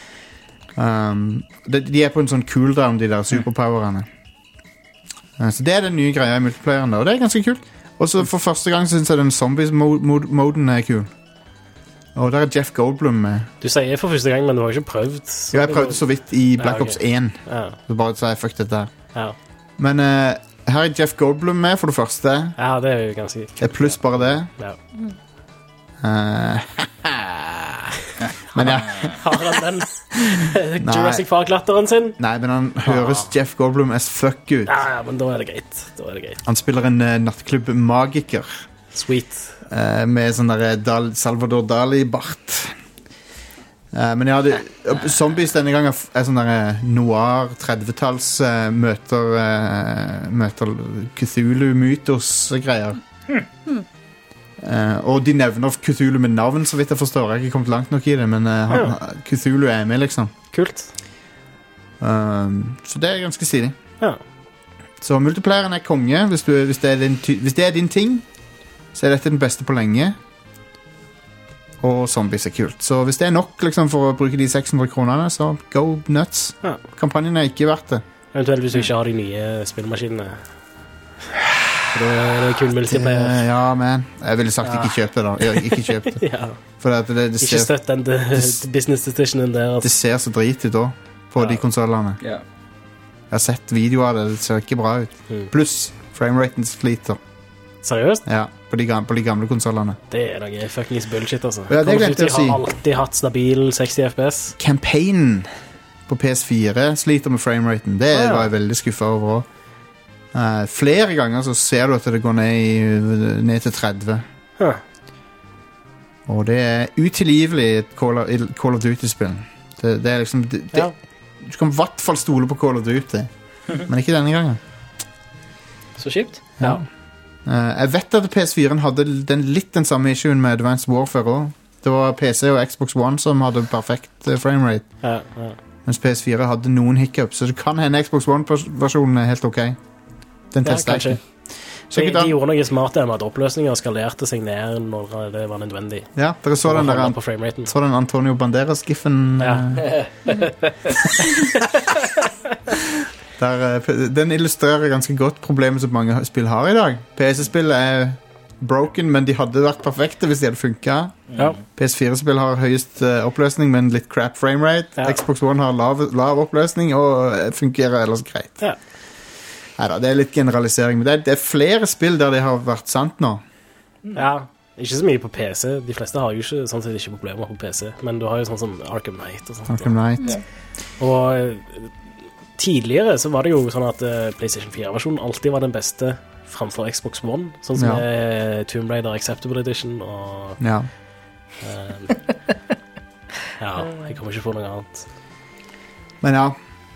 De på en sånn cooldown, de der superpowerene. Så det den nye greia I multiplayeren, og det ganske kult. Og så for første gang synes jeg den zombies-moden kul. Og der Jeff Goldblum med. Du sier for første gang, men du har ikke prøvd. Jo, jeg prøvde så vidt I Black Ops 1. Ja. Så bare sa jeg, fuck dette der. Ja. Men her Jeff Goldblum med, for det første. Ja, det jo ganske kult. Det pluss bare det. Ja. Men ja. Har han den Jurassic Park-latteren sin? Nei, men han høres Jeff Goldblum as fuck ut. Ja, men da det greit. Han spiller en nattklubb-magiker. Sweet. Med sånn der Salvador Dali-bart. Men ja, Zombies denne gangen sånn der noir 30-talls møter Cthulhu-mytos-greier. Og de nevner Cthulhu med navn, så vidt jeg forstår. Jeg har ikke kommet langt nok I det, men Cthulhu med, liksom. Kult. Så det ganske stilig. Ja. Så multiplayeren konge, hvis det din ting, så dette den beste på lenge. Og zombies kult. Så hvis det nok liksom, for å bruke de 600 kronene, så go nuts. Ja. Kampanjen ikke verdt det. Eventuelt hvis du ikke har de nye spillmaskinene. For da det kun multiplayer. Ja, men jeg ville sagt ikke kjøp det da. Ikke kjøp det. Ja. For det ikke ser, støtt den business decisionen der. Det ser så drit ut da, på de konsolene. Ja. Jeg har sett videoer av det ser ikke bra ut. Pluss frameraten sliter. Seriøst? Ja, på de gamle konsolene. Det noe fuckings bullshit, altså. Ja, det glemte jeg å si. De har alltid hatt stabil 60 FPS. Campaignen på PS4 sliter med frameraten. Det var jeg veldig skuffet over også. Flere ganger så ser du at det går ned til 30. Og det utilgivelig I Call of Duty-spill. Det liksom... du kan I hvert fall stole på Call of Duty. Men ikke denne gangen. Så kjipt. Ja. Jeg vet at PS4 hadde litt den samme issuen med Advanced Warfare også. Det var PC og Xbox One som hadde perfekt framerate. Ja. Mens PS4 hadde noen hiccups. Så det kan hende Xbox One-versjonen helt ok. Den testet jeg ikke. De gjorde noe smart der med at oppløsninger skalerte seg ned når det var nødvendig. Ja, dere så den Antonio Banderas-giffen. Ja. Den illustrerer ganske godt problemet som mange spill har i dag. PC-spill broken, men de hadde vært perfekte hvis de hadde funket. Ja. PS4-spill har høyest oppløsning, men litt crap framerate. Ja. Xbox One har lav oppløsning og fungerer ellers greit. Ja. Neida, det litt generalisering, men det flere spill der det har vært sant nå. Ja, ikke så mye på PC. De fleste har jo ikke, sånn sett ikke problemer på PC, men du har jo sånn som Arkham Knight og sånt. Arkham Knight. Ja. Og tidligere så var det jo sånn at PlayStation 4-versjonen alltid var den beste framfor Xbox One, sånn som Tomb Raider Acceptable Edition og ja, jeg kommer ikke på noe annet. Men ja,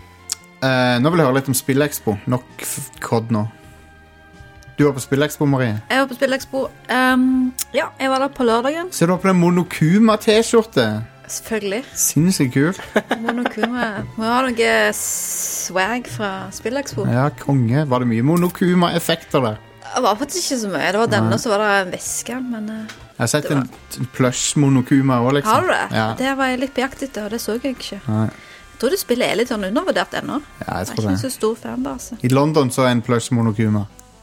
nå vil jeg høre litt om Spillexpo. Nok kod nå. Du var på Spillexpo, Marie? Jeg var på Spillexpo. Ja, jeg var der på lørdagen. Så du var på den Monokuma-t-skjorte? Selvfølgelig. Sinnssykt kul. Monokuma. Må ha noe swag fra Spillexpo. Ja, konge. Var det mye Monokuma-effekter der? Det var faktisk ikke så mye. Det var denne, så var det en veske, men jeg har sett en plush Monokuma også, liksom. Har du det? Ja. Det var jeg litt på jakt etter, og det så jeg ikke. Nei. Jeg tror det spillet litt sånn undervurdert ennå. Ja, jeg tror det. Jeg er ikke så stor fanbase. I London så en plush Monokuma.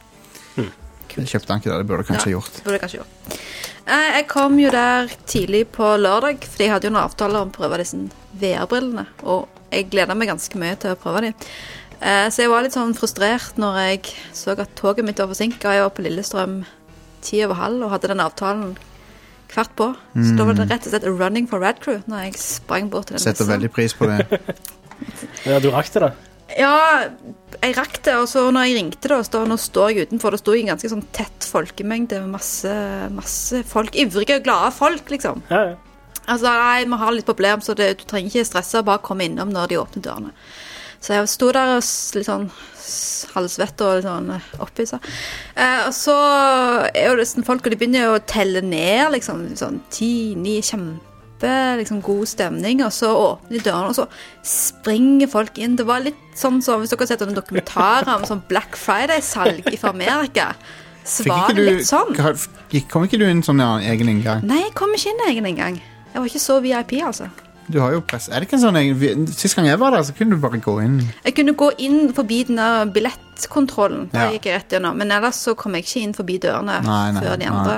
Jeg kjøpte den ikke der, det burde kanskje gjort. Det burde kanskje gjort. Jeg kom jo der tidlig på lørdag, fordi jeg hadde jo en avtale om å prøve disse VR-brillene, og jeg gleder meg ganske mye til å prøve dem. Så jeg var litt sånn frustrert når jeg så at toget mitt var forsinket, og jeg var på Lillestrøm 10:30 og hadde den avtalen kvart på. Så da var det rett og slett running for Red Crew når jeg sprang bort til den. Setter veldig pris på det. Ja, du rakk det da? Ja, jeg rakk det, og så når jeg ringte da, nå står jeg utenfor, det stod en ganske sånn tett folkemengde med masse folk, ivrige og glade folk, liksom. Ja. Altså, nei, vi har litt problem, så du trenger ikke stresse, bare komme innom når de åpner dørene. Så jeg stod der og litt sånn halvsvett og litt sånn oppi seg. Og så jo det sånn folk, og de begynner jo å telle ned, liksom, sånn 10, 9, kjempe, liksom god stemning, og så åpner de dørene, og så springer folk inn. Det var litt sånn som, hvis dere har sett en dokumentar om sånn Black Friday-salg fra Amerika, så var det litt sånn. Kom ikke du inn sånn egen inngang? Nei, jeg kom ikke inn egen inngang. Jeg var ikke så VIP, altså. Du har jo press. Er det ikke en sånn sist gang jeg var der, så kunne du bare gå inn. Jeg kunne gå inn forbi den der billettkontrollen. Da gikk jeg rett gjennom. Men ellers så kom jeg ikke inn forbi dørene før de andre.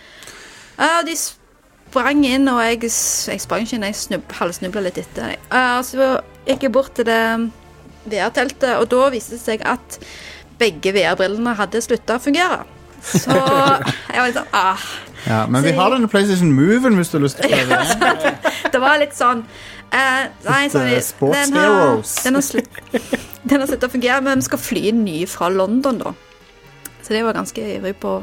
De sprang inn, og jeg sprang ikke inn. Jeg halvsnublet litt etter. Så gikk jeg bort til det VR-teltet, og da viste det seg at begge VR-brillene hadde sluttet å fungere. Så jeg var litt sånn Ja, men vi har denne PlayStation Moven hvis du har lyst til å prøve det. Det var litt sånn Sports Heroes. Den har sluttet å fungere, men vi skal fly ny fra London da. Så det var ganske ivrig på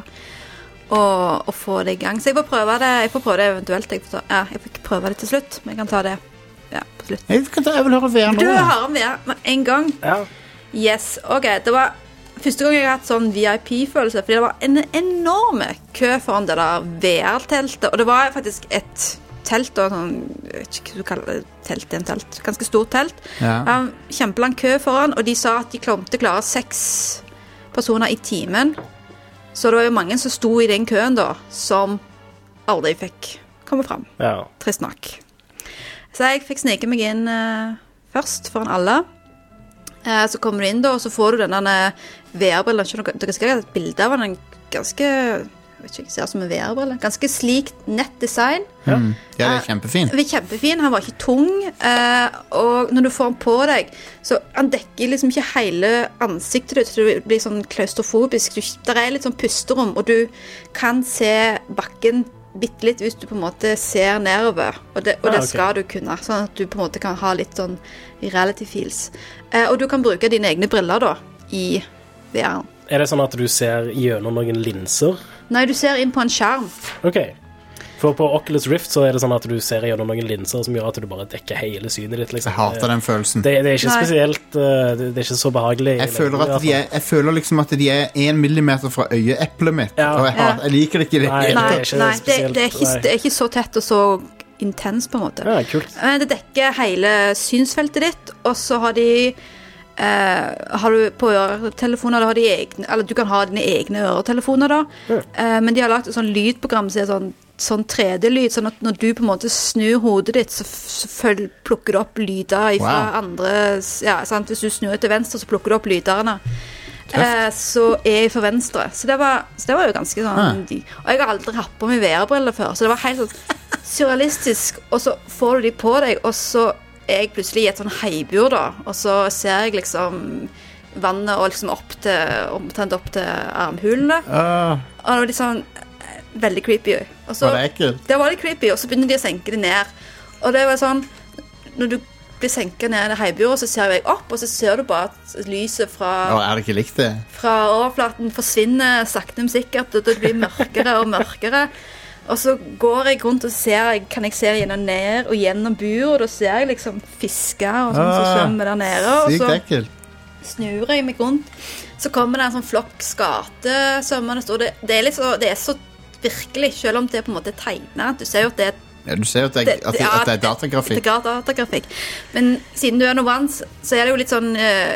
å få det i gang. Så jeg får prøve det eventuelt. Jeg fikk prøve det til slutt, men jeg kan ta det på slutt. Jeg vil høre VR nå. Du vil høre VR med en gang? Ja. Yes, ok. Det var første gang jeg har hatt sånn VIP-følelse, fordi det var en enorme kø foran det der VR-teltet, og det var faktisk et telt, og sånn, jeg vet ikke hva du kaller det, telt, ganske stort telt. Ja. Kjempelang kø foran, og de sa at de kom til å klare 6 personer i timen, så det var jo mange som sto i den køen da, som aldri fikk komme frem. Ja. Trist nok. Så jeg fikk snike meg inn først foran alle. Så kommer du inn da, og så får du denne VR-brillen. Dere skal ha et bilde av den ganske, jeg vet ikke, ser ut som en VR-brille. Ganske slik nett design. Ja, det er kjempefin. Kjempefin, han var ikke tung. Og når du får den på deg, så han dekker liksom ikke hele ansiktet ditt, så du blir sånn klaustrofobisk. Der er litt sånn pusterom, og du kan se bakken bitte litt hvis du på en måte ser nedover, og det skal du kunne, sånn at du på en måte kan ha litt sånn reality feels. Og du kan bruke dine egne briller da, i VR. Er det sånn at du ser gjennom noen linser? Nei, du ser inn på en skjerm. Ok. For på Oculus Rift så er det sånn at du ser gjennom noen linser som gjør at du bare dekker hele synet ditt, liksom. Jeg hater den følelsen. Det er ikke spesielt, det er ikke så behagelig. Jeg føler liksom at de er 1 millimeter fra øyeeplet mitt, og jeg liker det ikke. Det er ikke så tett og så intens på en måte. Ja, kult. Det dekker hele synsfeltet ditt, og så har de har du på øretelefoner, eller du kan ha dine egne øretelefoner da, men de har lagt et sånn lydprogram som er sånn 3D-lyd, sånn at når du på en måte snur hodet ditt, så plukker du opp lyder fra andre, sant? Hvis du snur til venstre, så plukker du opp lyderne. Så er jeg for venstre. Så det var jo ganske sånn, og jeg har aldri hatt på meg VR-briller før, så det var helt sånn surrealistisk, og så får du de på deg, og så er jeg plutselig i et sånn heibur da, og så ser jeg liksom vannet og liksom omtrent opp til armhulene, og det var litt sånn veldig creepy. Og så, var det ekkelt? Det var litt creepy, og så begynner de å senke det ned. Og det var sånn, når du blir senket ned i det heiburet, så ser jeg opp, og så ser du bare at lyset fra er det ikke likt det? Fra overflaten forsvinner sakte men sikkert, og det blir mørkere og mørkere. Og så går jeg rundt og kan jeg se gjennom ned og gjennom bur, og da ser jeg liksom fisker og sånn som svømmer der nede. Sykt ekkelt. Snur jeg meg rundt, så kommer det en sånn flokk skatesvømmende, og det er så virkelig, selv om det på en måte er tegnet. Du ser jo at det du ser jo at det er datagrafikk. Det er datagrafikk. Men siden du er noe vann, så er det jo litt sånn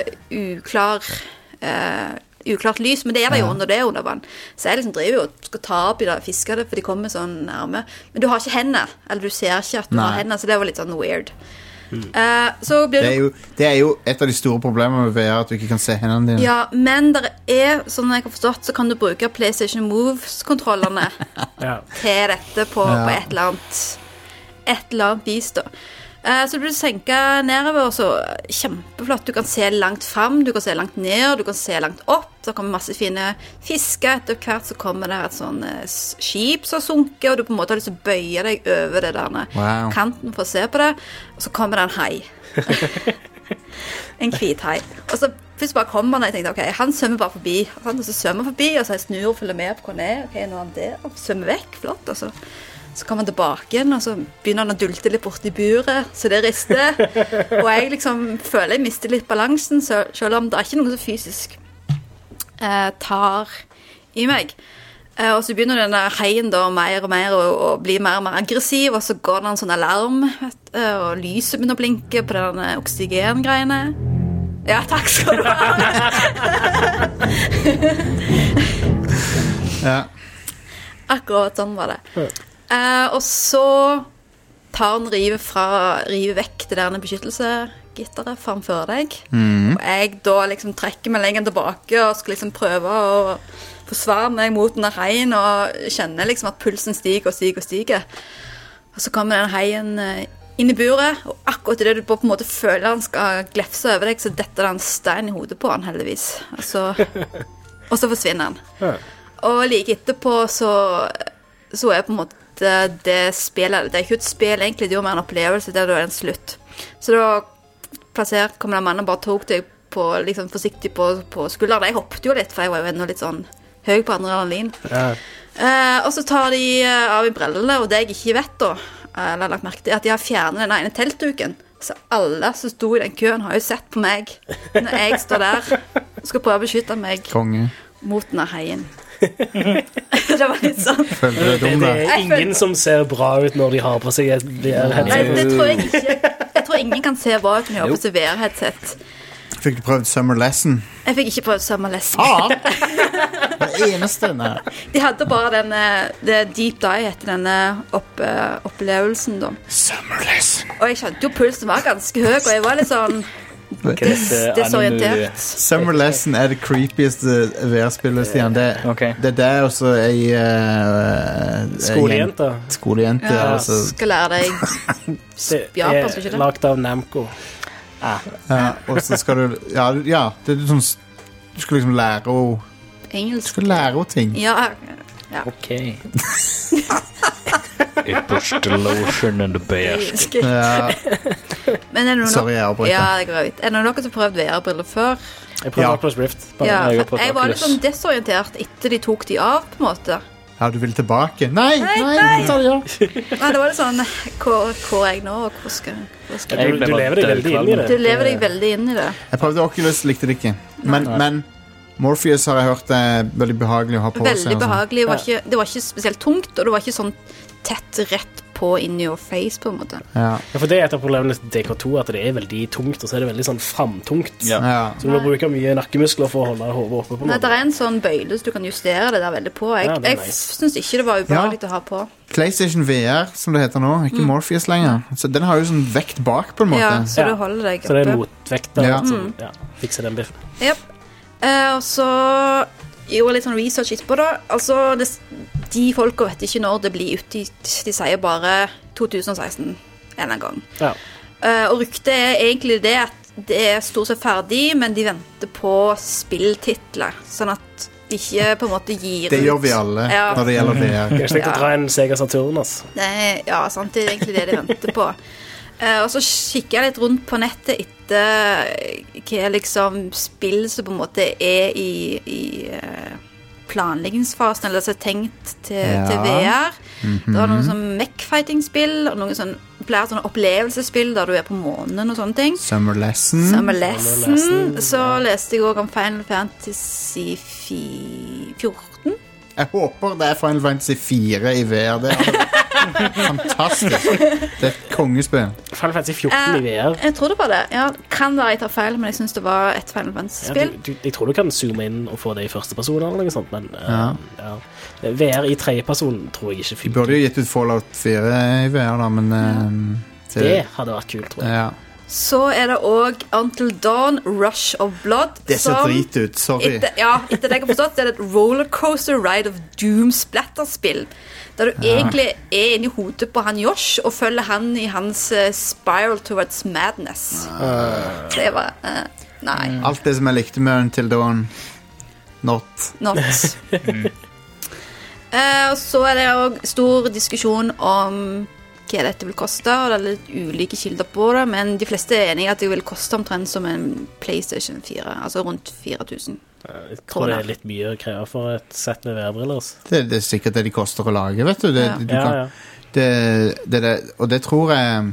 uklart lys, men det er det jo når det er under vann. Så jeg liksom driver jo og skal ta opp i det fiskene, for de kommer sånn nærme. Men du har ikke hender, eller du ser ikke at du har hender, så det var litt sånn weird. Så blir det er jo et av de store problemene med VR, at du ikke kan se hendene dine. Ja, men det er, sånn jeg har forstått, så kan du bruke PlayStation Moves-kontrollerne til dette på et eller annet vis da. Så du blir senket nedover, og så kjempeflott. Du kan se langt frem, du kan se langt ned, du kan se langt opp. Så kommer masse fine fisker. Etter hvert så kommer det et sånn skip som sunker, og du på en måte har lyst til å bøye deg over det der kanten for å se på det. Og så kommer det en hai. En hvit hai. Og så først bare kommer han, og jeg tenkte, ok, han svømmer bare forbi. Og så svømmer forbi, og så jeg snur og følger med på hvor han er. Ok, nå er han der, og svømmer vekk, flott, og så kommer han tilbake igjen, og så begynner han å dulte litt bort i buret, så det rister. Og jeg liksom føler jeg mister litt balansen, selv om det er ikke noe som fysisk tar i meg. Og så begynner denne heien da mer og mer å bli mer og mer aggressiv, og så går det en sånn alarm, og lyset begynner å blinke på denne oksygengreiene. Ja, takk skal du ha. Ja. Akkurat sånn var det. Og så tar han rive vekk det der beskyttelsesgitteret framfor deg. Og jeg da liksom trekker meg lenger tilbake og skal liksom prøve å forsvare meg mot den heien og kjenne liksom at pulsen stiger og stiger og stiger. Og så kommer den heien inn i buret, og akkurat i det du på en måte føler han skal glefse over deg, så detter det en stein i hodet på han heldigvis. Og så forsvinner han. Og like etterpå så er på en måte det spillet, det er ikke et spill egentlig, det er jo mer en opplevelse, det er da en slutt. Så da kommer den mannen og bare tok deg på, liksom, forsiktig på skulderen. Jeg hoppet jo litt, for jeg var jo enda litt sånn høy på adrenalin. Og så tar de av i brillene, og det jeg ikke vet da, eller har lagt merke til, at de har fjernet den ene teltduken. Så alle som stod i den køen har jo sett på meg når jeg står der og skal prøve å beskytte meg mot denne heien. Det var litt sånn. Det er ingen som ser bra ut når de har på seg VR-headset. Nei, det tror jeg ikke. Jeg tror ingen kan se bra ut når de har på seg VR-headset. Fikk du prøvd Summer Lesson? Jeg fikk ikke prøvd Summer Lesson. Det eneste. De hadde bare det Deep Dive etter denne opplevelsen da. Summer Lesson. Og jeg kjente jo pulsen var ganske høy, og jeg var litt sånn desorientert. Summer Lesson er det creepieste VR-spillet, Stian. Det er der også skolejente altså. Skal lære deg japansk, ikke det? Lagt av Namco. Og så skal du det er sånn, du skal liksom lære engelsk. Du skal lære ting. Ja. Ok. It puts the lotion in the bearsk. Men er det noen Sorry, jeg avbryter. Ja, det går ut. Er det noen som har prøvd VR-briller før? Jeg prøvde Oculus Rift. Jeg var litt sånn desorientert etter de tok de av, på en måte. Ja, du vil tilbake? Nei. Nei, det var litt sånn, hvor er jeg nå, og hvor skal du lever deg veldig inn i det. Du lever deg veldig inn i det. Jeg prøvde Oculus, likte det ikke. Men Morpheus har jeg hørt er veldig behagelig å ha på seg. Veldig behagelig. Det var ikke spesielt tungt, og det var ikke sånn tett rett på på in your face, på en måte. Ja, for det et av problemene til DK2, at det veldig tungt, og så det veldig sånn framtungt. Ja. Så du må bruke mye nakkemuskler for å holde hodet oppe på noe. Nei, det en sånn bøyle, så du kan justere det der veldig på. Jeg synes ikke det var ubehagelig å ha på. PlayStation VR, som det heter nå, ikke Morpheus lenger. Så den har jo sånn vekt bak, på en måte. Ja, så du holder deg oppe. Så det motvekt der, fikser den biffen. Yep. Og så gjorde litt sånn research etterpå da. Altså, de folka vet ikke når det blir ute. De sier bare 2016 en gang. Ja. Og ryktet egentlig det at det stort sett ferdig, men de venter på spilltitler, sånn at de ikke på en måte gir ut. Det gjør vi alle når det gjelder VR. Det er slik å dra en Sega Saturn, altså. Ja, sant, det er egentlig det de venter på. Og så kikker jeg litt rundt på nettet etter hva liksom spill som på en måte er i planleggingsfasen, eller som er tenkt til VR. Det var noen sånn mech-fighting-spill, og noen sånn, flere sånne opplevelsesspill der du er på månen og sånne ting. Summer Lesson. Så leste jeg også om Final Fantasy 14. Jeg håper det er Final Fantasy 4 i VR. Det er fantastisk. Det er et kongespill. Final Fantasy 14 i VR. Jeg tror det var det. Ja, kan være jeg tar feil, men jeg synes det var et Final Fantasy-spill. Jeg tror du kan zoome inn og få det i første person eller noe sånt, men VR i tredje person tror jeg ikke funker. De burde jo gitt ut Fallout 4 i VR da, men det hadde vært kult, tror jeg. Ja. Så er det også Until Dawn, Rush of Blood. Det ser drit ut, sorry. Etter det jeg har forstått, det er et rollercoaster ride of doom splatterspill. Der du egentlig er inne i hodet på han Josh og følger han i hans spiral towards madness. Det var, nei. Alt det som jeg likte med Until Dawn, not. Og så er det også stor diskusjon om hva dette vil koste, og det er litt ulike kilder på det, men de fleste er enige at det vil koste omtrent som en PlayStation 4, altså rundt 4,000. Jeg tror det er litt mye å kreve for et sett med VR-briller. Det er sikkert det de koster å lage, vet du. Og det tror jeg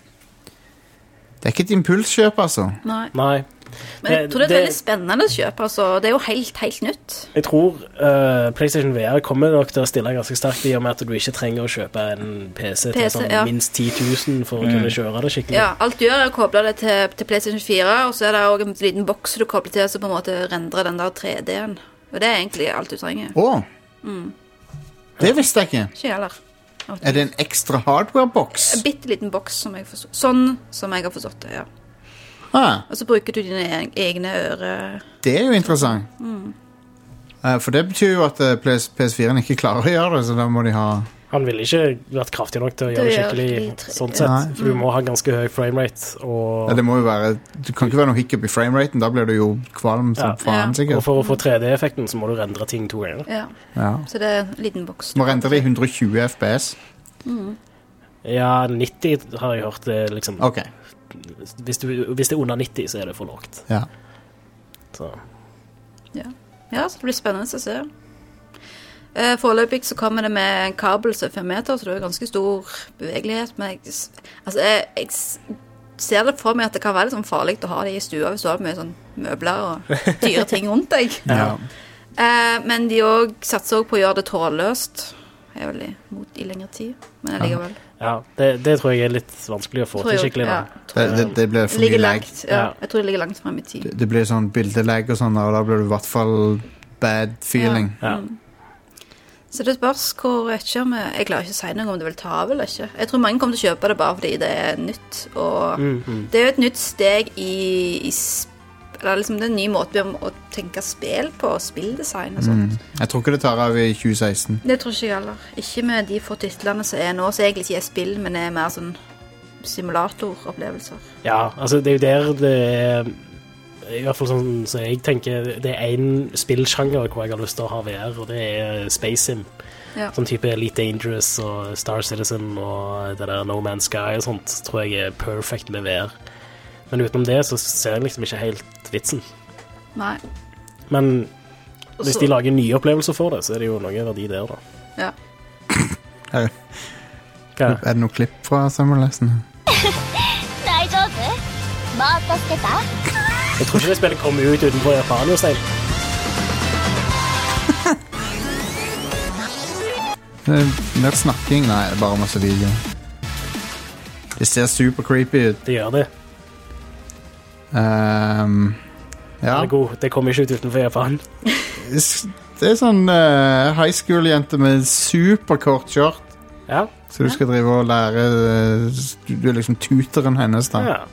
det er ikke et impulskjøp, altså. Nei. Men jeg tror det er et veldig spennende kjøp, altså. Det er jo helt nytt. Jeg tror PlayStation VR kommer nok til å stille ganske sterkt i og med at du ikke trenger å kjøpe en PC til sånn minst 10 000 for å kunne kjøre det skikkelig. Ja, alt du gjør er å koble det til PlayStation 4, og så er det også en liten boks du kobler til, så på en måte rendrer den der 3D-en. Og det er egentlig alt du trenger. Det visste jeg ikke. Ikke heller. Er det en ekstra hardware-boks? En bitteliten boks, som jeg forstår. Sånn som jeg har forstått det, ja. Og så bruker du dine egne ører. Det er jo interessant. For det betyr jo at PS4-en ikke klarer å gjøre det, så da må de ha... Han ville ikke vært kraftig nok til å gjøre det skikkelig sånn sett, for du må ha ganske høy framerate. Og... Ja, det må jo være... Det kan ikke være noe hiccup i frameraten, da blir det jo kvalm som faen, sikkert. Og for å få 3D-effekten så må du rendre ting 2 ganger. Ja, så det er en liten boks. Må rendre det i 120 FPS. Ja, 90 har jeg hørt det liksom... Ok. Hvis det er under 90 så er det for lågt. Ja. Så. Ja, så det blir spennende å se. Foreløpig så kommer det med en kabel som er 5 meter, så det er ganske stor bevegelighet. Men jeg ser det for meg at det kan være litt sånn farlig å ha det i stua hvis du har mye sånn møbler og dyre ting rundt deg. Men de også satser også på å gjøre det trådløst. Jeg er veldig mot i lengre tid, men likevel. Ja, det tror jeg er litt vanskelig å få til skikkelig. Det blir for mye lag. Jeg tror det ligger langt frem i tid. Det blir sånn bildelag og sånn, og da blir det i hvert fall bad feeling. Så det spørs hvor jeg klarer ikke å si noe om det vil ta av eller ikke. Jeg tror mange kommer til å kjøpe det bare fordi det er nytt, og det er jo et nytt steg i eller liksom det er en ny måte å tenke spill på, spilldesign og sånt. Jeg tror ikke det tar av i 2016. Det tror ikke jeg heller. Ikke med de få titlene som er nå, så egentlig ikke er spill, men er mer sånn simulatoropplevelser. Ja, altså det er jo der det er, i hvert fall sånn så jeg tenker, det er en spillsjanger hvor jeg har lyst til å ha VR, og det er Space Sim. Sånn type Elite Dangerous og Star Citizen og det der No Man's Sky og sånt, tror jeg er perfekt med VR. Men utenom det så ser jeg liksom ikke helt vitsen. Nei. Men hvis de lager nye opplevelser for det, så er det jo noe verdi der da. Ja. Er det noe klipp fra Summer Lesson? Jeg tror ikke det spillet kommer ut utenfor Japan, Jostein. Mer snakking? Nei, det er bare masse video. Det ser super creepy ut. Det gjør det. Ja. Det kommer ikke ut utenfor Japan. Det sånn high school-jente med superkort skjort. Ja. Så du skal drive og lære Du liksom tuteren hennes da. Ja.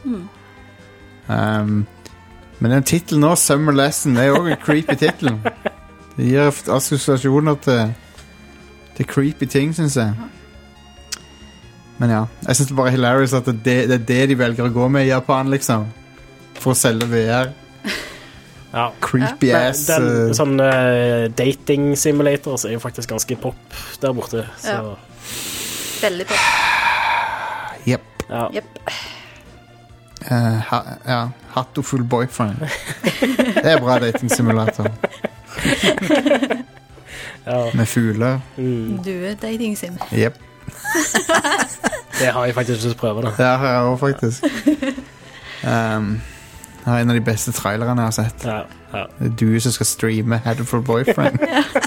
Men den titlen nå, Summer Lesson, det er også en creepy titel. Det gir assosiasjoner til creepy ting, synes jeg. Men ja, jeg synes det bare er hilarious at det er det de velger å gå med i Japan, liksom. For å selge VR. Ja. Creepy ass. Sånn dating simulators er jo faktisk ganske pop der borte. Så. Ja. Veldig pop. Yep. Ja. Yep. Hatoful Boyfriend. Det er bra dating-simulator. Med fugler. Due-dating-sim. Yep. Det har jeg faktisk lyst til å prøve da. Det har jeg også faktisk. Det er en av de beste trailerne jeg har sett. Ja. Det er du som skal streame Hatoful Boyfriend.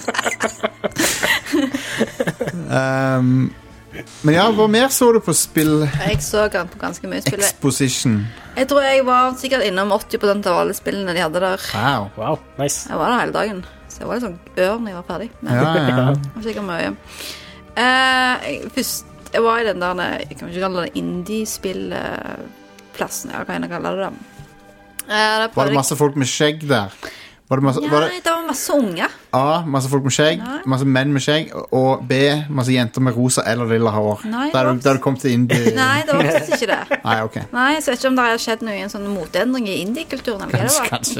Men ja, hva mer så du på spill? Jeg så på ganske mye spill. Exposition. Jeg tror jeg var sikkert innom 80% av alle spillene de hadde der. Wow, nice. Jeg var der hele dagen. Så jeg var litt sånn ør når jeg var ferdig. Men ja. det var sikkert mye. Jeg var i den der, jeg kan ikke kalle det indie-spill-plassen. Jeg kan ikke kalle det det. Var det masse folk med skjegg der? Det var masse unge. A, masse folk med skjegg, masse menn med skjegg, og B, masse jenter med rosa eller lilla hår. Da du kom til indie... Nei, det var faktisk ikke det. Nei, ok. Nei, jeg vet ikke om det har skjedd noe i en sånn motendring i indie-kulturen. Kanskje.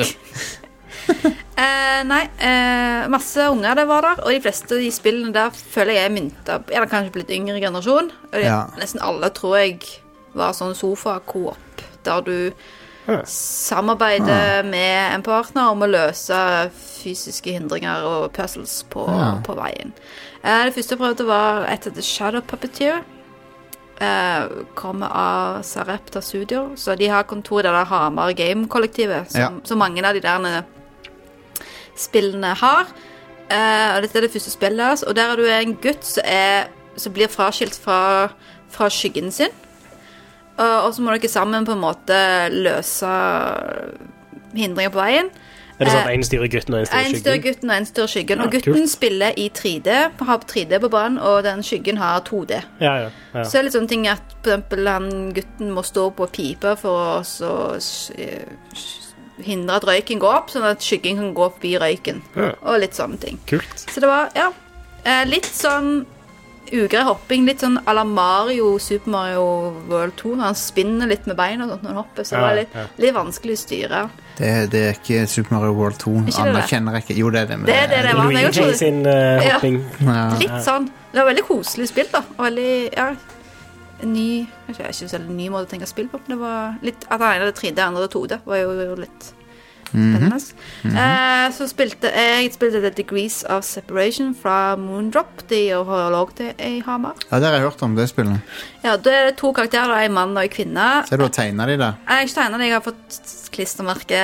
Masse unger det var der, og de fleste av de spillene der føler jeg mynta, eller kanskje blitt yngre generasjon. Nesten alle tror jeg var sånn sofa-coop, der du samarbeide med en partner om å løse fysiske hindringer og puzzles på veien. Det første jeg prøvde var etter The Shadow Puppeteer. Kommer av Sarepta Studio, så de har kontor der Hamar Game-kollektivet, som mange av de der spillene har. Og dette er det første spillet deres, og der er du en gutt som blir fraskilt fra skyggen sin. Og så må dere sammen på en måte løse hindringer på veien. Er det sånn at en styrer gutten og en styrer skyggen? En styrer gutten og en styrer skyggen. Og gutten spiller i 3D, har 3D på banen, og den skyggen har 2D. Ja. Så det er litt sånne ting at for eksempel gutten må stå på pipe for å hindre at røyken går opp, sånn at skyggen kan gå forbi røyken. Og litt sånne ting. Kult. Så det var, litt sånn ugrei hopping, litt sånn à la Mario, Super Mario World 2, når han spinner litt med beina og sånt når han hopper, så det var litt vanskelig å styre. Det er ikke Super Mario World 2. Anerkjenner jeg ikke. Jo, det er det. Det var. Luigi sin hopping. Litt sånn. Det var veldig koselig spill da, og veldig, ny, jeg vet ikke så ny måte å tenke spill på, men det var litt, at han ene det 3D, andre det 2D, var jo litt spennende. Så spilte The Degrees of Separation fra Moondrop, de har lagd det i Hamar. Ja, det har jeg hørt om, det spillet. Ja, da er det 2 karakterer, en mann og en kvinne. Så du har tegnet de der? Jeg har ikke tegnet de, jeg har fått klistermerke.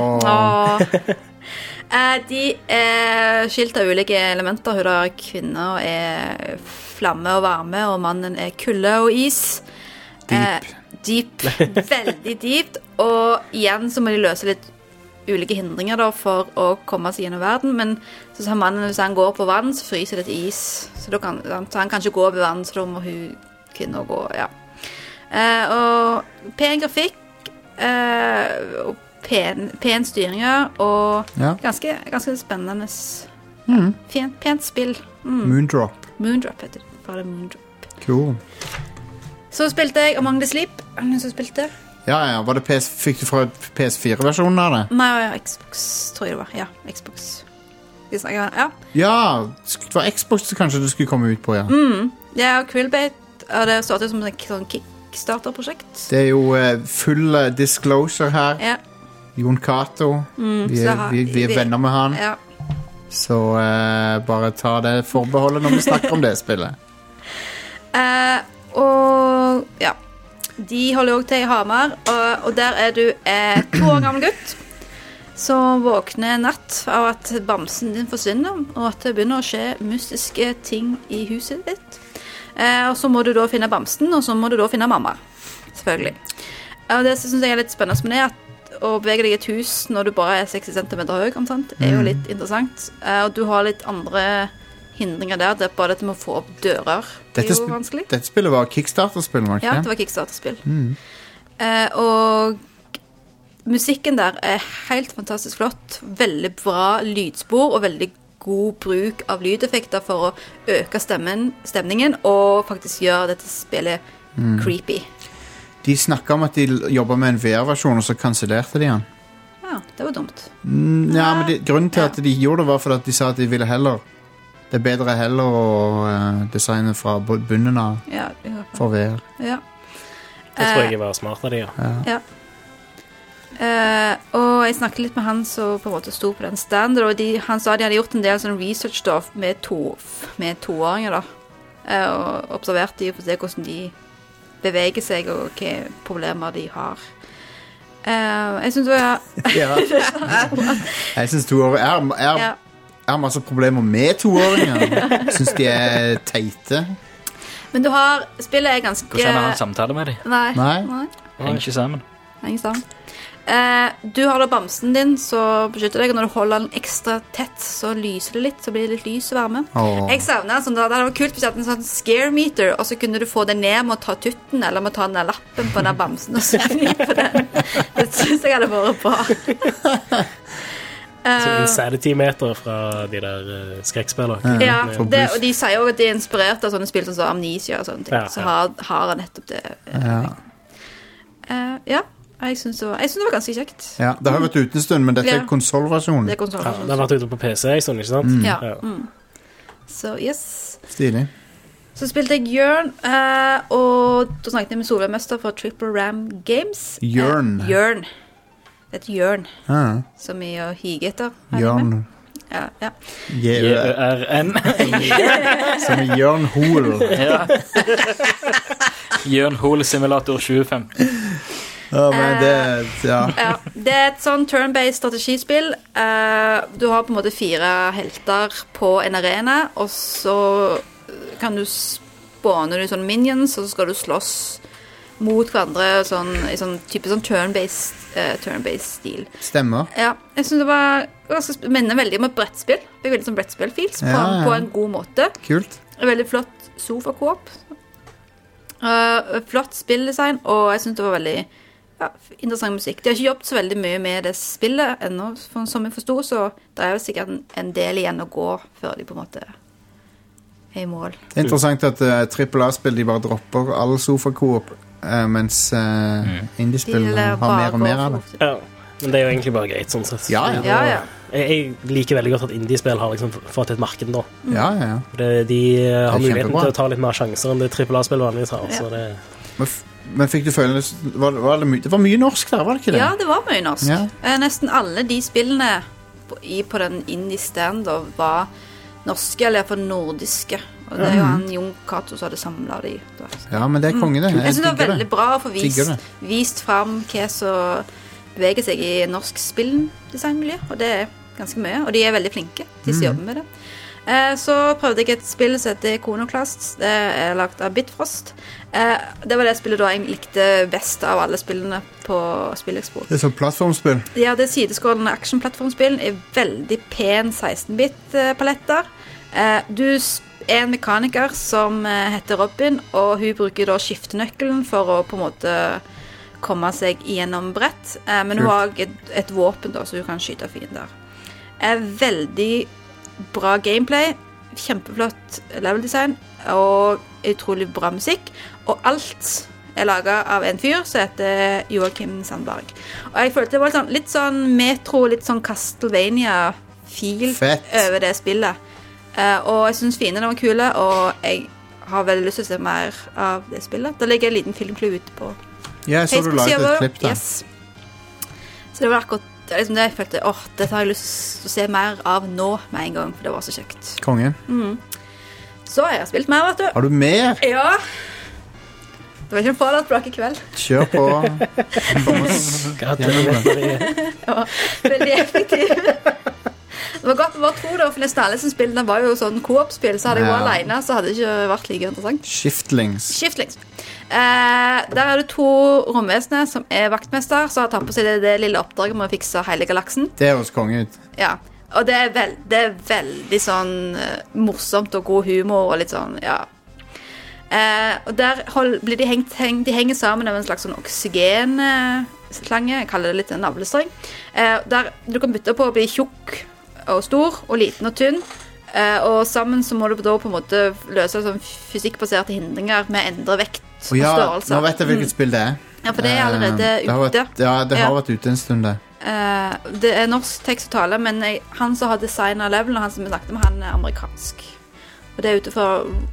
De er skilt av ulike elementer. Hun er kvinne og er flamme og varme, og mannen er kulde og is. Deep. Veldig dypt. Og igjen så må de løse litt ulike hindringer da, for å komme seg gjennom verden, men så sa mannen, hvis han går på vann, så fryser det til is, så han kan ikke gå over vann, så da må hun kvinne gå, og pen grafikk, og pen styringer, og ganske spennende, pent spill. Moondrop heter det, bare Moondrop. Cool. Så spilte jeg Among the Sleep, noen som spilte? Ja, var det fikk du fra PS4-versjonen av det? Nei, Xbox, tror jeg det var. Ja, Xbox. Ja, det var Xbox kanskje du skulle komme ut på, Ja, Quillbait, og det startet som et sånn Kickstarter-prosjekt. Det er jo full disclosure her. Ja. Jon Cato, vi er venner med han. Ja. Så bare ta det forbeholdet når vi snakker om det spillet. Og ja, de holder også til i Hamar, og der er du 2 år gammel gutt som våkner natt av at bamsen din forsvinner, og at det begynner å skje mystiske ting i huset ditt. Og så må du da finne bamsen, og så må du da finne mamma. selvfølgelig. Og det synes jeg litt spennende med det, at å bevege deg i et hus når du bare 60 cm høy, er jo litt interessant. Og du har litt andre hindringer der. Det bare dette med å få opp dører. Det er jo vanskelig. Dette spillet var Kickstarter-spill, var det ikke? Ja, det var Kickstarter-spill. Og musikken der helt fantastisk flott. Veldig bra lydspor og veldig god bruk av lydeffekter for å øke stemningen og faktisk gjøre dette spillet creepy. De snakket om at de jobbet med en VR-versjon, og så kansellerte de den. Ja, det var dumt. Ja, men grunnen til at de gjorde det var fordi at de sa at de ville heller. Det er bedre heller å designe fra bunnen av for VR. Ja. Det tror jeg var smart av de, ja. Og jeg snakket litt med han som på en måte stod på den standen, og han sa de hadde gjort en del sånn research da, med toåringer da, og observert de for å se hvordan de beveger seg og hva problemer de har. Jeg synes det var jeg synes toåringer jeg har masse problemer med toåringer. Jeg synes de er teite. Men spillet er ganske... Hvordan har han samtale med dem? Nei. Henger ikke sammen. Du har da bamsen din så beskytter deg, og når du holder den ekstra tett så lyser det litt, så blir det litt lys og varme. Jeg savner sånn, det hadde vært kult hvis jeg hadde en sånn scare meter, og så kunne du få det ned med å ta tutten eller med å ta den der lappen på den bamsen og svinge på den. Det synes jeg hadde vært bra. Så insanity-meter fra de der skrekkspillene. Ja, og de sier jo at de er inspirert av sånne spill som Amnesia og sånne ting, så har han nettopp det. Jeg synes det var ganske kjekt. Ja, det har vært ute en stund, men dette er konsolversjonen. Det er konsolversjonen. Det har vært ute på PC en stund, ikke sant? Ja. Så, yes. Stilig. Så spilte jeg Jørn, og da snakket jeg med Solveig-mester fra Triple Ram Games. Jørn. Det er Jørn, som er å hige etter. Jørn. Ja. J-Ø-R-N. Som er Jørn Hol. Jørn Hol Simulator 2015. Det er et sånn turn-based strategispill. Du har på en måte 4 helter på en arena, og så kan du spåne sånne minions, og så skal du slåss mot hverandre i sånn type sånn turn-based stil. Stemmer. Ja, jeg synes det var minner veldig om et brettspill. Det er veldig sånn brettspill-feels på en god måte. Kult. Veldig flott sofa-coop. Flott spilldesign, og jeg synes det var veldig interessant musikk. De har ikke jobbet så veldig mye med det spillet ennå, som jeg forstod, så det er jo sikkert en del igjen å gå før de på en måte er i mål. Det er interessant at AAA-spill de bare dropper all sofa-coop, mens indie-spill har mer og mer av det. Ja, men det er jo egentlig bare greit sånn sett. Ja. Jeg liker veldig godt at indie-spill har liksom fått et marked nå. Ja. De har muligheten til å ta litt mer sjanser enn det AAA-spill vanligvis har. Så det... Men fikk du følelse det var mye norsk der, var det ikke det? Ja, det var mye norsk. Nesten alle de spillene på den indie-stand var norske, eller for nordiske. Og det er jo han Jon Cato som hadde samlet de. Ja, men det er konge det. Jeg synes det var veldig bra å få vist frem hva som beveger seg i norsk spilldesign-miljø, og det er ganske mye, og de er veldig flinke, de som jobber med det. Så prøvde jeg et spill som heter Iconoclast. Det er lagt av Bitfrost. Det var det spillet da jeg likte best av alle spillene på Spillekspo. Det er sånn plattformspill? Ja, det er sideskålende action-plattformspill i veldig pen 16-bit-paletter. Du er en mekaniker som heter Robin, og hun bruker da skiftenøkkelen for å på en måte komme seg gjennom brett. Men hun har et våpen da, så hun kan skyte fiender. Veldig bra gameplay, kjempeflott level design og utrolig bra musikk, og alt er laget av en fyr som heter Joakim Sandberg. Og jeg følte det var litt sånn Metro, litt sånn Castlevania-fil over det spillet. Og jeg synes fiendene var kule, og jeg har veldig lyst til å se mer av det spillet. Da ligger en liten filmklubb ute på jeg så du laget et klipp da. Så det var akkurat det er liksom det jeg følte, dette har jeg lyst til å se mer av nå med en gang, for det var så kjekt. Konge. Så jeg har spilt mer, vet du. Har du mer? Ja. Det var ikke en Fallout-blokk i kveld. Kjør på. Ja, veldig effektiv. Det var godt å være 2 da, for nesten alle som spillene var jo sånn co-op-spill, så hadde jeg vært alene, så hadde det ikke vært like interessant. Shiftlings. Der er det 2 romvesener som er vaktmester, så har tatt på seg det lille oppdraget med å fikse hele galaksen. Det høres konge ut. Ja, og det er veldig sånn morsomt og god humor og litt sånn, ja. Og der blir de henger sammen av en slags sånn oksygenslange, jeg kaller det litt en navlestreng, der du kan bytte på å bli tjukk og stor og liten og tynn, og sammen så må du da på en måte løse sånn fysikkbaserte hindringer med endre vekt og størrelse. Nå vet jeg hvilket spill det er. Ja, for det er allerede ute. Det har vært ute en stund det. Det er norsk tekst og tale, men han som har designet levelen, og han som vi snakket med, han er amerikansk. Og det er ute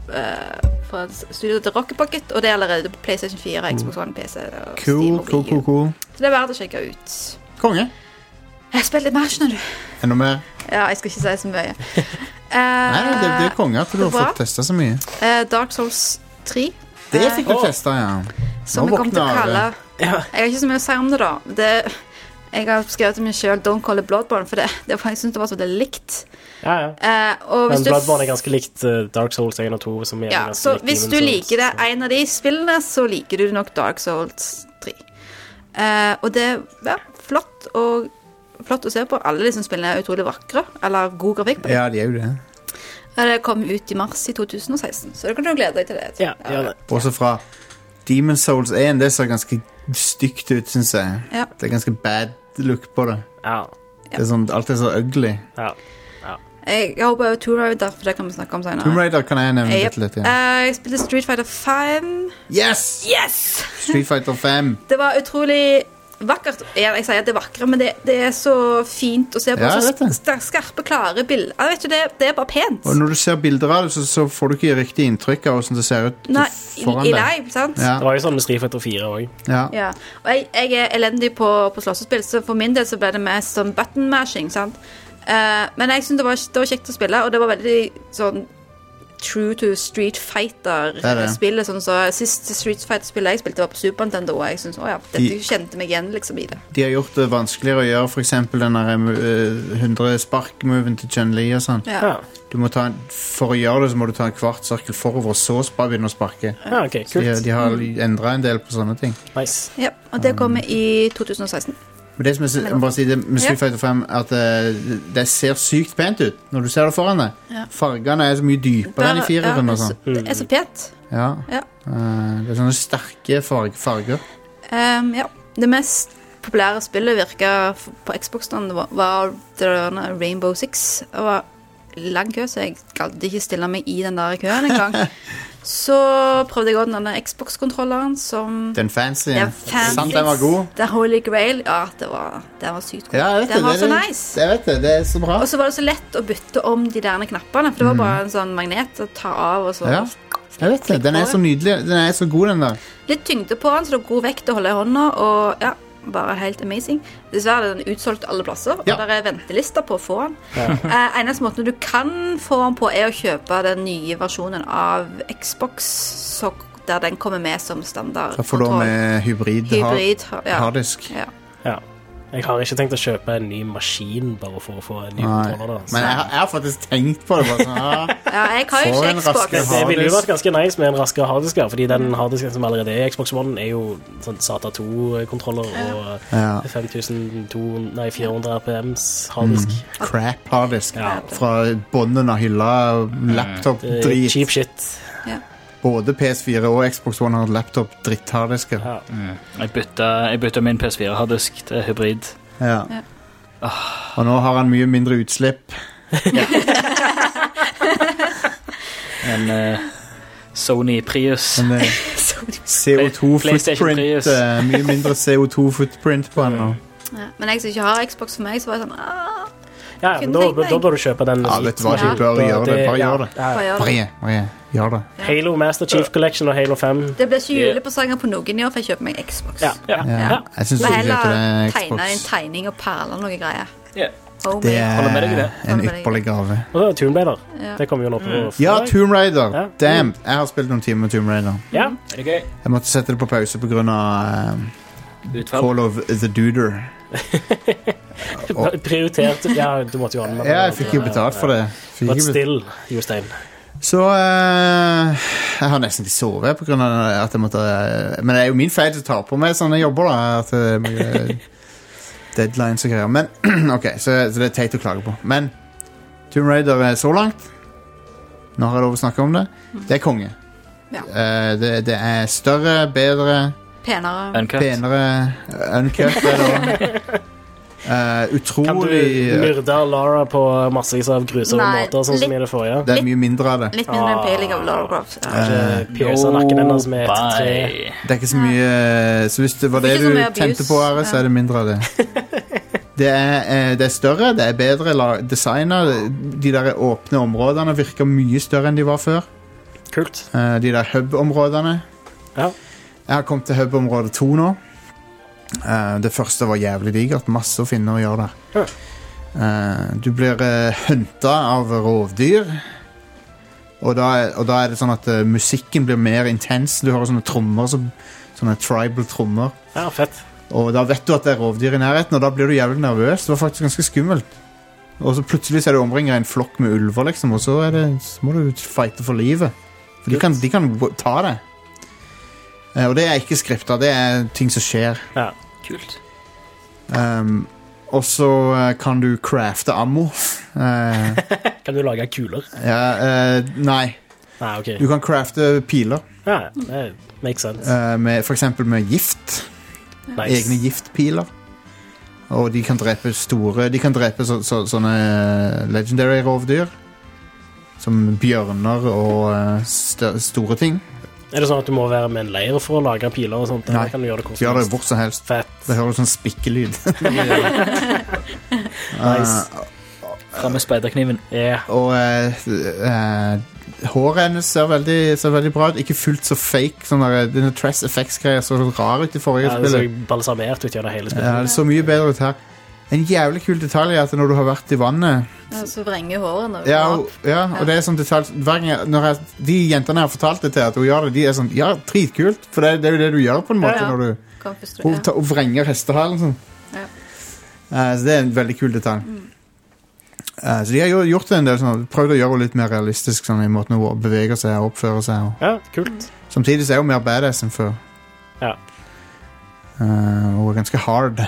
fra studioet til Rocket Pocket, og det er allerede på PlayStation 4, Xbox One, PC og Steam og Wii U. Så det er verdt å sjekke ut. Konge. Jeg har spilt litt mer, skjønner du. Enda mer? Ja, jeg skal ikke si så mye. Nei, det er konge at du har fått testet så mye. Dark Souls 3. Det fikk du testet, ja. Som jeg kommer til å kalle... Jeg har ikke så mye å si om det da. Jeg har skrevet til meg selv Don't Call It Bloodborne, for jeg synes det var så veldig likt. Ja. Men Bloodborne er ganske likt Dark Souls 1 og 2 som er så hvis du liker det en av de spillene, så liker du nok Dark Souls 3. Og det er flott å se på. Alle disse spillene er utrolig vakre, eller god grafikk på det. Ja, de er jo det. Det kom ut i mars i 2016, så da kan du glede deg til det. Ja, gjør det. Også fra Demon's Souls 1, det ser ganske stygt ut, synes jeg. Ja. Det er ganske bad look på det. Ja. Det er sånn, alt er så ugly. Ja. Jeg håper Tomb Raider, for det kan vi snakke om senere. Tomb Raider kan jeg nevne litt, ja. Jeg spilte Street Fighter 5. Yes! Street Fighter 5. Det var utrolig vakkert. Jeg sier at det er vakre, men det er så fint å se på. Så skarpe, klare bilder. Jeg vet ikke, det er bare pent. Og når du ser bilder av det, så får du ikke riktig inntrykk av hvordan det ser ut foran deg. I live, sant? Ja. Det var jo sånn med Street Fighter 4 også. Ja. Og jeg er elendig på slåssespill, så for min del så ble det mest sånn button mashing, sant? Men jeg synes det var kjekt å spille, og det var veldig sånn true to Street Fighter-spillet, sånn så sist Street Fighter-spillet jeg spilte var på Super Nintendo, og jeg synes, dette kjente meg igjen liksom i det. De har gjort det vanskeligere å gjøre, for eksempel den der 100 spark-moven til Chun-Li og sånn. Ja. Du må for å gjøre det så må du ta en kvart sirkel forover, og så begynne å sparke. Ja, ok, kult. De har endret en del på sånne ting. Nice. Ja, og det kommer i 2016. Men det som jeg bare sier med Street Fighter 5 at det ser sykt pent ut når du ser det foran deg. Ja. Fargene er så mye dypere enn i 4-eren og sånn. Det er så pent. Ja. Det er sånne sterke farger. Det mest populære spillet virket på Xbox-en var Rainbow Six. Det var lang kø, så jeg gadd ikke stille meg i den der køen en gang. Så prøvde jeg også denne Xbox-kontrolleren som... Den fancy, sant den var god. The Holy Grail, det var sykt god. Ja, den var så nice. Jeg vet det, det er så bra. Og så var det så lett å bytte om de der knappene, for det var bare en sånn magnet å ta av og så... Ja, jeg vet det, den er så nydelig, den er så god den der. Litt tyngde på den, så det er god vekt å holde i hånda, og ja, bare helt amazing. Dessverre er den utsolgt alle plasser, og der er ventelister på å få den. Eneste måten du kan få den på er å kjøpe den nye versjonen av Xbox, der den kommer med som standard. Så får du med hybrid harddisk. Ja. Jeg har ikke tenkt å kjøpe en ny maskin bare for å få en ny kontroller. Men jeg har faktisk tenkt på det. Bare sånn, jeg har jo ikke Xbox. Det ville jo vært ganske nice med en raskere harddisk, fordi den harddisken som allerede er i Xbox One er jo sånn SATA 2-kontroller og 400 RPMs harddisk. Crap harddisk. Fra bånden av hylla, laptop-drit. Cheap shit. Både PS4 og Xbox One har dritt-harddisker. Jeg bytta min PS4-harddisk til hybrid. Og nå har han mye mindre utslipp. En Sony Prius. CO2-footprint. Mye mindre CO2-footprint på han nå. Men jeg som ikke har Xbox for meg, så var jeg sånn... Ja, men da bør du kjøpe den. Ja, vet du hva, du bør gjøre det. Bare gjør det. Gjør det. Halo Master Chief Collection og Halo 5. Det blir ikke julepresanger på noen i år, for jeg kjøper meg Xbox. Jeg synes du skal kjøpe det Xbox. Tegne en tegning og perler og noe greier. Det er en ypperlig gave. Og så er Tomb Raider. Det kommer jo nå på fredag. Ja, Tomb Raider. Damn, jeg har spilt noen timer med Tomb Raider. Ja, er det gøy? Jeg måtte sette det på pause på grunn av Call of the Duder. Prioritert, du måtte jo anmelde. Ja, jeg fikk jo betalt for det. But still, Jostein. Så jeg har nesten ikke sovet på grunn av at jeg måtte... Men det er jo min feil til å ta på meg sånne jobber da, at det er mye deadlines og greier. Men, ok, så det er teit å klage på. Men Tomb Raider er så langt. Nå har jeg lov å snakke om det. Det er konge. Ja. Det er større, bedre... Penere. Uncut er det også. Utrolig... Kan du myrde Lara på massevis av grusomme måter, sånn som i det forrige? Det er mye mindre av det. Litt mindre impeling av Lara Croft. Piercer nakken hennes med et tre. Det er ikke så mye... Så hvis det var det du tente på her, så er det mindre av det. Det er større, det er bedre designet. De der åpne områdene virker mye større enn de var før. Kult. De der hub-områdene. Ja. Jeg har kommet til hub-område 2 nå. Det første var jævlig digert. Masse å finne og gjøre der. Du blir huntet av rovdyr. Og da er det sånn at musikken blir mer intens. Du hører sånne trommer, sånne tribal trommer. Ja, fett. Og da vet du at det er rovdyr i nærheten, og da blir du jævlig nervøs. Det var faktisk ganske skummelt. Og så plutselig er du omringet av en flokk med ulver, liksom, og så må du fighte for livet. For de kan ta det. Og det er ikke skriptet, det er ting som skjer. Ja, kult. Og så kan du crafte ammo. Kan du lage kuler? Ja, nei. Ok. Du kan crafte piler. Ja, det makes sense. For eksempel med gift. Nice. Egne giftpiler. Og de kan drepe sånne legendary rovdyr. Som bjørner og store ting. Er det sånn at du må være med en leir for å lage piler og sånt? Nei, kan du gjøre det gjør det hvor som helst. Fett. Det hører sånn spikkelyd. Nice. Frem med speiderkniven. Yeah. Og håret hennes ser veldig bra ut. Ikke fullt så fake. Sånn der, denne Tress Effects-greier så rar ut i forrige spillet. Det så balsamert ut gjennom hele spillet. Ja, det så mye bedre ut her. En jævlig kul detalj er at når du har vært i vannet så vrenger hårene. Ja, og det er sånn detalj de jentene har fortalt det til at hun gjør det, de er sånn, ja, dritkult. For det er jo det du gjør på en måte når du hun vrenger hestehalen sånn. Ja. Så det er en veldig kul detalj. Så de har gjort det en del sånn, prøvd å gjøre det litt mer realistisk sånn, i måten å bevege seg og oppføre seg. Ja, kult. Samtidig så er hun mer badass enn før. Ja. Og ganske hard.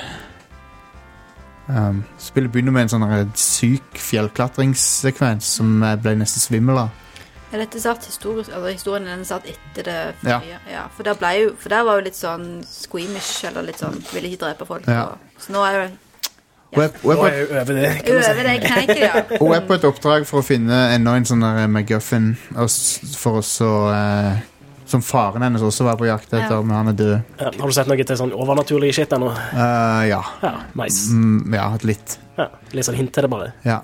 Spillet begynner med en sånn syk fjellklatringssekvens som ble nesten svimmel av. Er dette satt historisk, eller historien er satt etter det forrige? Ja, for der var jo litt sånn squeamish, eller litt sånn, ville ikke drepe folk. Så nå er jo Hun er over det. Over det kneiket, ja. Hun er på et oppdrag for å finne enda en sånn der MacGuffin, for å så som faren hennes også var på jakt etter, men han er død. Ja, har du sett noe til sånn overnaturlig shit ennå? Ja. Nice. Ja, litt. Ja, litt sånn hint til det bare. Ja.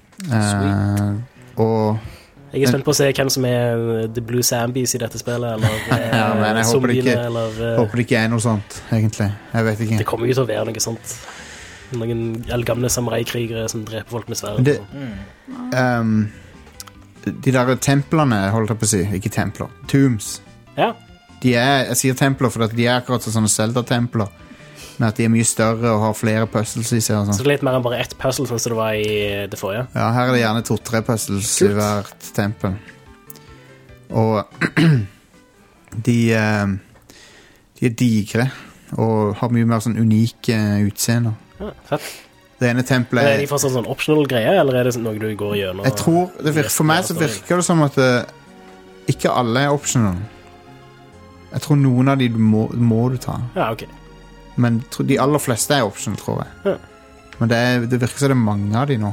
Og jeg er spent på å se hvem som er The Blue Zombies i dette spillet, eller ja, men jeg håper det ikke er noe sånt, egentlig. Jeg vet ikke. Det kommer jo til å være noe sånt. Noen eldgamle samurai-krigere som dreper folk med sverd. De der templene, holdt jeg på å si, ikke templer, tombs. Ja. Jeg sier templer for at de er akkurat sånne Zelda-templer, men at de er mye større og har flere puzzles i seg og sånn. Så det er litt mer enn bare ett puzzle, sånn som det var i det forrige? Ja, her er det gjerne 2-3 puzzles i hvert tempel. Og de er digre og har mye mer sånn unike utseender. Ja, fett. Det ene tempelet er de fortsatt sånn optional greie, eller er det noe du går gjennom? Jeg tror, for meg så virker det som at ikke alle er optional. Jeg tror noen av de må du ta. Ja, ok. Men de aller fleste er optional, tror jeg. Ja. Men det virker som det er mange av de nå.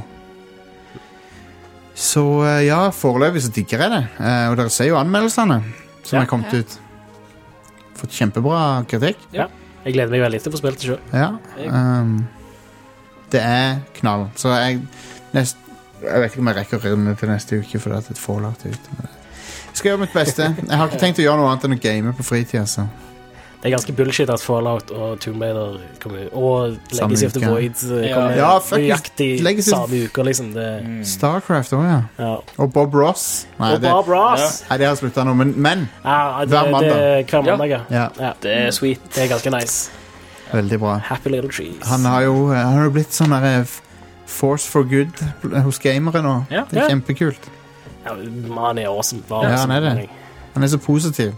Så ja, foreløpig så digger jeg det. Og dere ser jo anmeldelsene som er kommet ut. Fått kjempebra kritikk. Ja, jeg gleder meg veldig til å få spilt det selv. Ja, det er knall. Så jeg vet ikke om jeg rekker å rydde til neste uke, for det er et Fallout ute. Jeg skal gjøre mitt beste. Jeg har ikke tenkt å gjøre noe annet enn å game på fritid, så. Det er ganske bullshit at Fallout og Tomb Raider kommer, og Legacy of the Void kommer nøyaktig samme uker, liksom. Starcraft også, ja. Og Bob Ross. Nei, det har sluttet nå, men hver mandag. Hver mandag, ja. Det er sweet. Det er ganske nice. Veldig bra. Happy Little Trees. Han har jo blitt sånn der force for good hos gamere nå. Det er kjempekult. Ja, han er awesome. Han er det. Han er så positiv.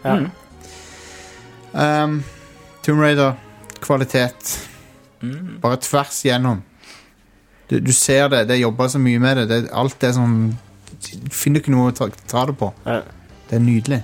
Tomb Raider, kvalitet. Bare tvers gjennom. Du ser det, det jobber så mye med det. Alt er sånn, du finner ikke noe å ta det på. Det er nydelig.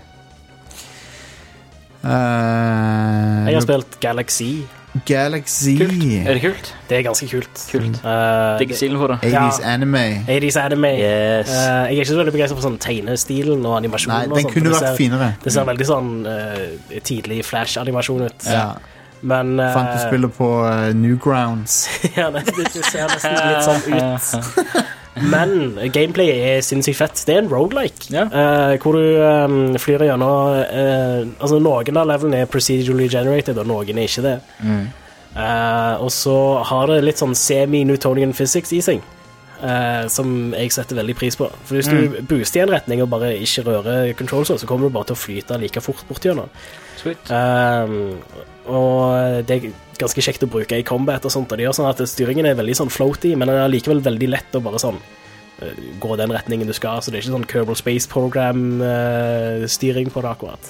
Jeg har spilt Galaxy. Kult. Er det kult? Det er ganske kult. Digger stilen for det. 80's anime. 80's anime. Yes. Jeg er ikke så veldig begeistret for sånn tegnestilen og animasjonen. Nei, den kunne vært finere. Det ser veldig sånn tidlig Flash-animasjon ut. Men fant du spiller på Newgrounds. Ja, det ser nesten litt sånn ut. Men gameplay er sinnssykt fett. Det er en roguelike hvor du flyr gjennom altså noen av levelene er procedurally generated og noen er ikke det. Og så har det litt sånn semi-Newtonian physics i seg som jeg setter veldig pris på. For hvis du booster i en retning og bare ikke rører controls, så kommer du bare til å flyte like fort bort gjennom. Og det er ganske kjekt å bruke i combat og sånt, og det gjør sånn at styringen er veldig sånn floaty, men den er likevel veldig lett å bare sånn gå den retningen du skal, så det er ikke sånn Kerbal Space Program styring på det akkurat.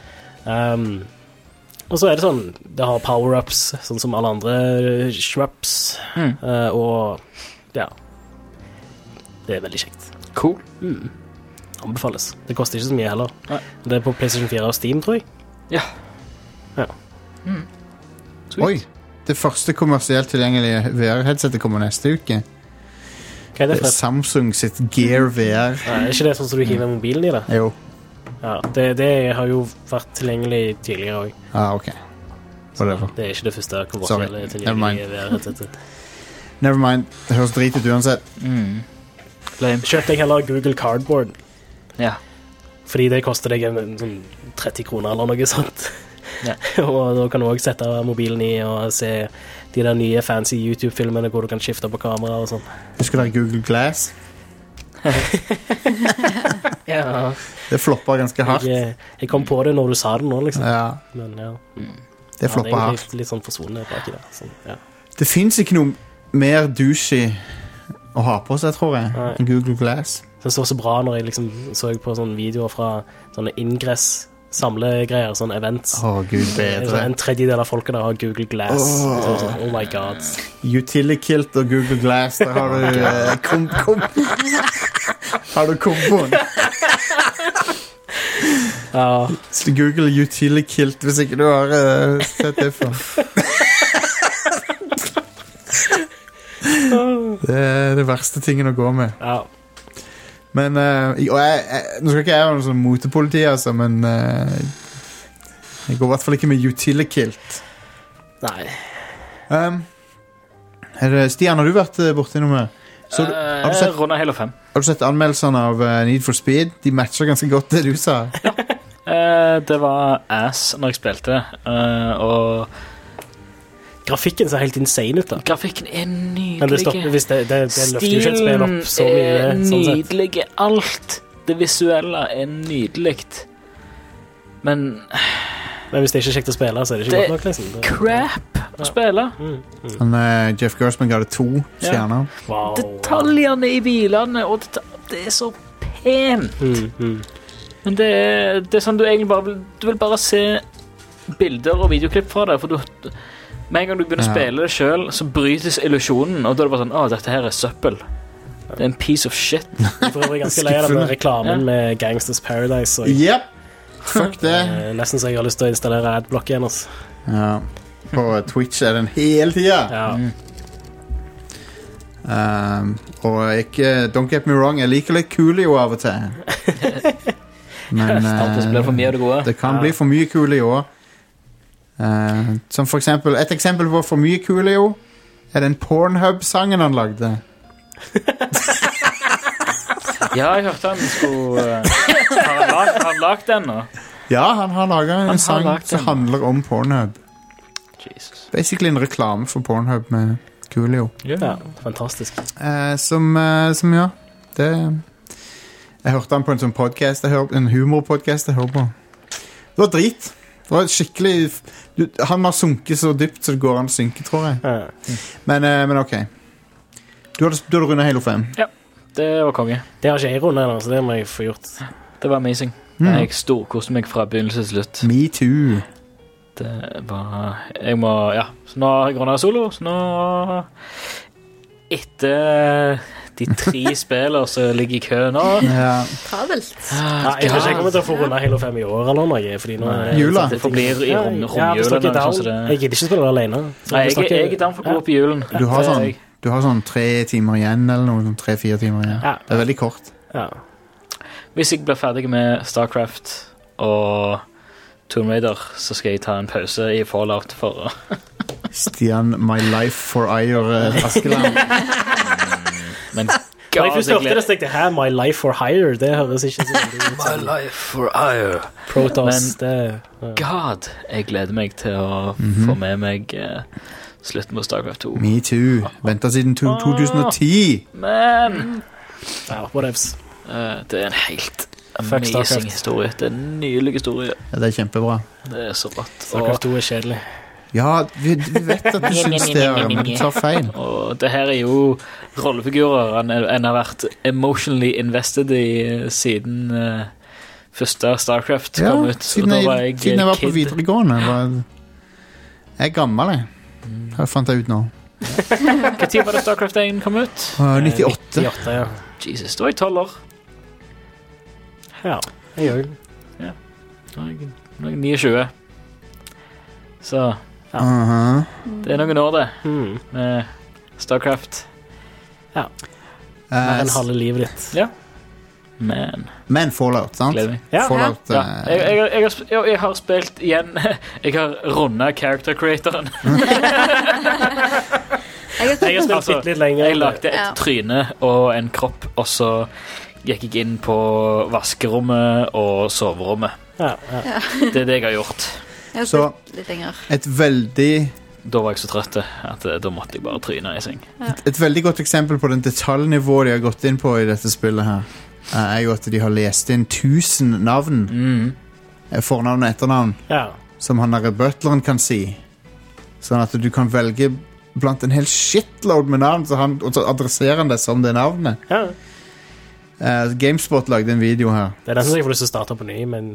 Og så er det sånn, det har power-ups sånn som alle andre shmups, og ja, det er veldig kjekt. Cool. Anbefales. Det koster ikke så mye heller. Det er på PlayStation 4 og Steam, tror jeg. Ja. Oi, det første kommersielt tilgjengelige VR-headsetet kommer neste uke. Hva er det for? Samsung sitt Gear VR. Er ikke det sånn som du hiver mobilen i det? Jo. Ja, det har jo vært tilgjengelig tidligere også. Ok. Det er ikke det første kommersielle tilgjengelige VR-headsetet. Nevermind, det høres drit ut uansett. Kjøpte jeg heller Google Cardboard. Ja. Fordi det koster deg sånn 30 kroner eller noe sånt. Og da kan du også sette mobilen i og se de der nye fancy YouTube-filmene hvor du kan skifte på kamera og sånn. Husker du Google Glass? Det flopper ganske hardt. Jeg kom på det når du sa det nå, liksom. Men det flopper hardt. Litt sånn forsvunnet bak i det. Sånn, Det finnes ikke noe mer douchey å ha på seg, tror jeg, enn Google Glass. Det så bra når jeg liksom så på sånne videoer fra sånne ingress samlegreier, sånne events. Gud bedre. En tredjedel av folket der har Google Glass. Oh my god. Utilikilt og Google Glass, der har du har du komboen. Google Utilikilt hvis ikke du har sett det før. Det er det verste tingen å gå med. Men nå skal ikke jeg være noe sånn motepoliti, altså, men jeg går i hvert fall ikke med Utilikilt. Nei. Stian, har du vært borte i noe med? Rundet Halo 5. Har du sett anmeldelsene av Need for Speed? De matcher ganske godt det du sa. Det var ass når jeg spilte, og grafikken ser helt insane ut da. Grafikken er nydelig. Men det stopper hvis det løfter jo ikke et spill opp så mye. Stilen er nydelig. Alt det visuelle er nydelig. Men Men hvis det ikke er kjekt å spille, så er det ikke godt nok, liksom. Det er crap å spille. Jeff Gersman ga det 2 stjerner. Wow. Detaljene i bilene, og det er så pent. Men det er sånn du egentlig bare vil bare se bilder og videoklipp fra det, for med en gang du begynner å spille det selv, så brytes illusjonen, og da er det bare sånn, dette her er søppel. Det er en piece of shit. Jeg tror jeg ganske lei av den reklamen med Gangsters Paradise. Yep. Fuck det. Nesten så jeg har lyst til å installere adblock igjen. Ja. På Twitch er den hele tiden. Og ikke, don't get me wrong, jeg liker litt Coolio av og til. Men det kan bli for mye Coolio. Som for eksempel, et eksempel på for mye Coolio er den Pornhub-sangen han lagde. Ja, jeg hørte han skulle Har han lagt den nå? Ja, han har laget en sang som handler om Pornhub. Jesus. Basically en reklame for Pornhub med Coolio. Ja, fantastisk. Som ja, det jeg hørte han på en sånn podcast, en humorpodcast jeg hører på. Det var drit. Det var skikkelig han har sunket så dypt så det går an å synke, tror jeg. Men ok. Du hadde rundet Halo 5. Ja, det var konge. Det har ikke jeg rundet ennå, så det må jeg få gjort. Det var amazing. Jeg storkoste meg fra begynnelse til slutt. Me too. Det var så nå har jeg rundet solo. Så nå etter de 3 spillene som ligger i kø nå. Travelt. Jeg vet ikke jeg kommer til å få rundet Halo 5 i år eller noe, fordi nå jula. Det forblir i romjulen. Jeg gidder ikke spille det alene. Nei, jeg er down for å gå opp i julen. Du har sånn 3 timer igjen, eller noe, 3-4 timer igjen. Det er veldig kort. Ja. Hvis jeg blir ferdig med StarCraft og Tomb Raider, så skal jeg ta en pause i Fallout for Stian, my life for Ire Askeland. Men jeg først hørte det stekte her, my life for hire. Det høres ikke så veldig ut. My life for Ire. Protoss, men God, jeg gleder meg til å få med meg slutten på StarCraft 2. Me too. Ventet siden 2010. Men whatevs. Det er en helt amazing historie. Det er en nylig historie. Ja, det er kjempebra. Det er så rått. StarCraft 2 er kjedelig. Ja, vi vet at du synes det er, men du tar feil. Og det her er jo rollefigurer en har vært emotionally invested i siden første StarCraft kom ut. Siden jeg var på videregående. Jeg er gammel, jeg. Det fant jeg ut nå. Hva tid var det StarCraft 1 kom ut? 98. 98, ja. Jesus, da var jeg 12 år. Ja, jeg gjør det. Ja, nå er jeg 29. Så det er noen år det med StarCraft. Ja. Mer enn halve livet ditt. Ja. Men Fallout, sant? Ja. Fallout, jeg har spilt igjen. Jeg har rundet character creatoren. Jeg har spilt litt lenger. Jeg lagde et tryne og en kropp, og så gikk jeg inn på vaskerommet og soverommet. Det er det jeg har gjort. Så et veldig Da var jeg så trøtt at da måtte jeg bare tryne i seng. Et veldig godt eksempel på den detaljnivået de har gått inn på i dette spillet her, er jo at de har lest inn 1000 navn, fornavn og etternavn, som han der butleren kan si, sånn at du kan velge blant en hel shitload med navn, og så adresserer han det som det navnet. GameSpot lagde en video her. Det er den som jeg får lyst til å starte på ny, men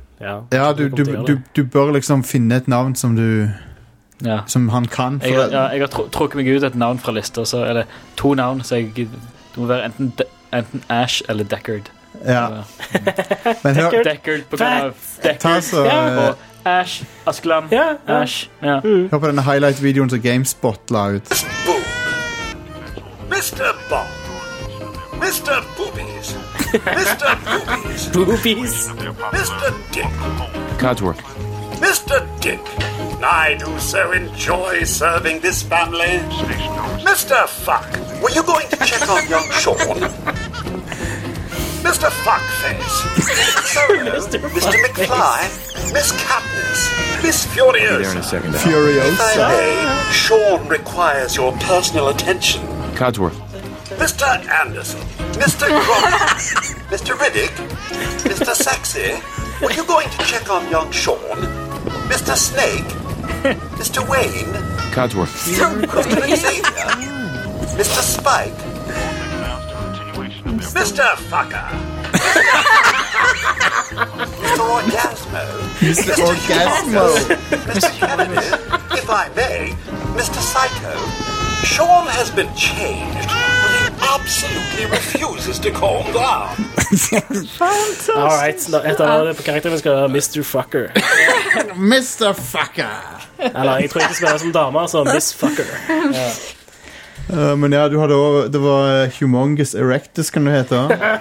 du bør liksom finne et navn som du som han kan. Jeg har trukket meg ut et navn fra lista, så er det 2 navn, så det må være enten Ash eller Deckard. Men hør Deckard på grunn av Deckard og Ash, Askeland, Ash. Hør på denne highlight-videoen som GameSpot la ut. Mr. Bond, Mr. Boobies, Mr. Boobies, Boobies, Mr. Dick, Codsworth, Mr. Dick. I do so enjoy serving this family. Mr. Fuck, were you going to check on young Sean? Mr. Fuckface, Solo, Mr. McFly, Miss Katniss, Miss Furiosa. Be there in a second. Furiosa. If I may, Sean requires your personal attention. Codsworth. Mr. Anderson, Mr. Grant, Mr. Riddick, Mr. Saxey, were you going to check on young Sean? Mr. Snake, Mr. Wayne, Codsworth. Mr. Xavier, Mr. Spike, Mr. Fucker, Mr. Orgasmo, Mr. Orgasmo, Mr. Kennedy, if I may, Mr. Psycho. Sean has been changed, but he absolutely refuses to calm down. Fantastic. All right, etter det på karakteren vi skal ha Mr. Fucker. Mr. Fucker. Eller, jeg tror ikke spiller som dame, så Miss Fucker. Men ja, du hadde også, det var Humongous Erectus, kan du hete.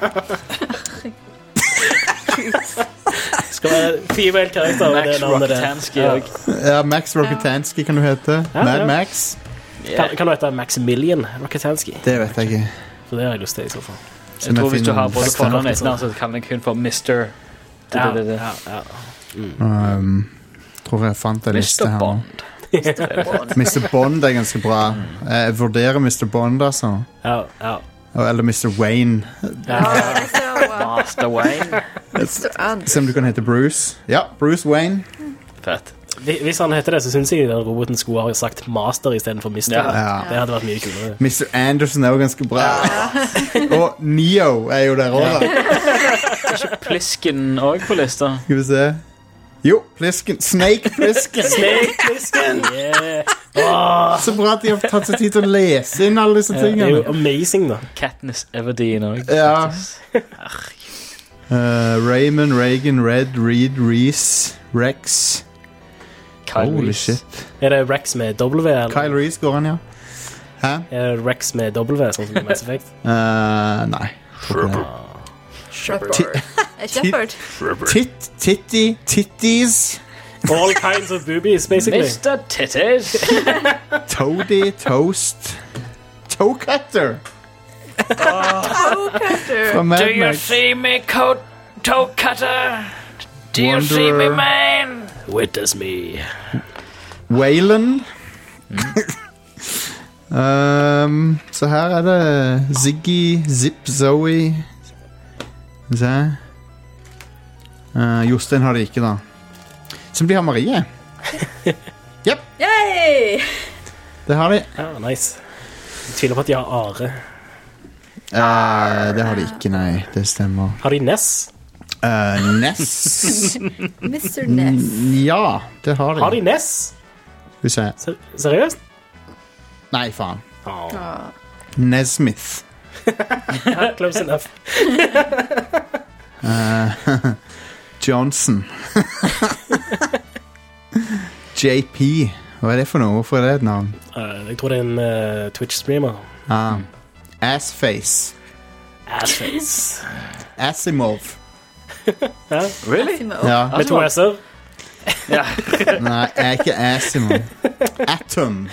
Skal være female karakter. Max Rockatansky. Ja, Max Rockatansky kan du hete. Mad Max. Kan du hete Maximilian Rockatansky? Det vet jeg ikke. Så det har jeg lyst til i så fall. Jeg tror hvis du har både fornavn og etternavn, så kan jeg kun få Mr. Tror jeg fant en liste her. Mr. Bond. Mr. Bond er ganske bra. Jeg vurderer Mr. Bond, altså. Ja. Eller Mr. Wayne. Master Wayne. Se om du kan hete Bruce. Ja, Bruce Wayne. Fett. Hvis han heter det, så synes jeg den roboten skulle ha sagt Master I stedet for Mister. Det hadde vært mye kulere. Mr. Anderson jo ganske bra. Og Neo jo der også. Ikke Plisken også på lista? Skal vi se. Jo, Plisken. Snake Plisken. Snake Plisken. Så bra at de har tatt seg tid til å lese inn alle disse tingene. Det jo amazing da. Katniss Everdeen også. Ja. Raymond, Reagan, Red, Reed, Reese, Rex. Holy shit. Det Rex med W? Eller? Kyle Reese går han, ja. Hæ? Det Rex med W, sånn som i Mass Effect? Nei. Shepard. Titties. All kinds of boobies, basically. Mr. Titties. Toady, Toast. Toe Cutter. Toe Cutter. Do you see me, Toe Cutter? Do you see me, man? Witness me. Waylon. Så her det Ziggy, Zip, Zoe. Se. Jostein har det ikke da. Som de har Marie. Yep. Yay! Det har de. Ja, nice. Jeg tviler på at de har Are. Det har de ikke, nei. Det stemmer. Har de Ness? Ness. Mr. Ness. Ja, det har de. Har de Ness? Skal vi se. Seriøst? Nei, faen. Nesmith. Close enough. Johnson. JP. Hva det for noe? Hvorfor det et navn? Jeg tror det en Twitch-streamer. Assface. Assface. Asimov. Really? Ja. Med 2 S-er? Ja. Nei, ikke Asimov. Atom.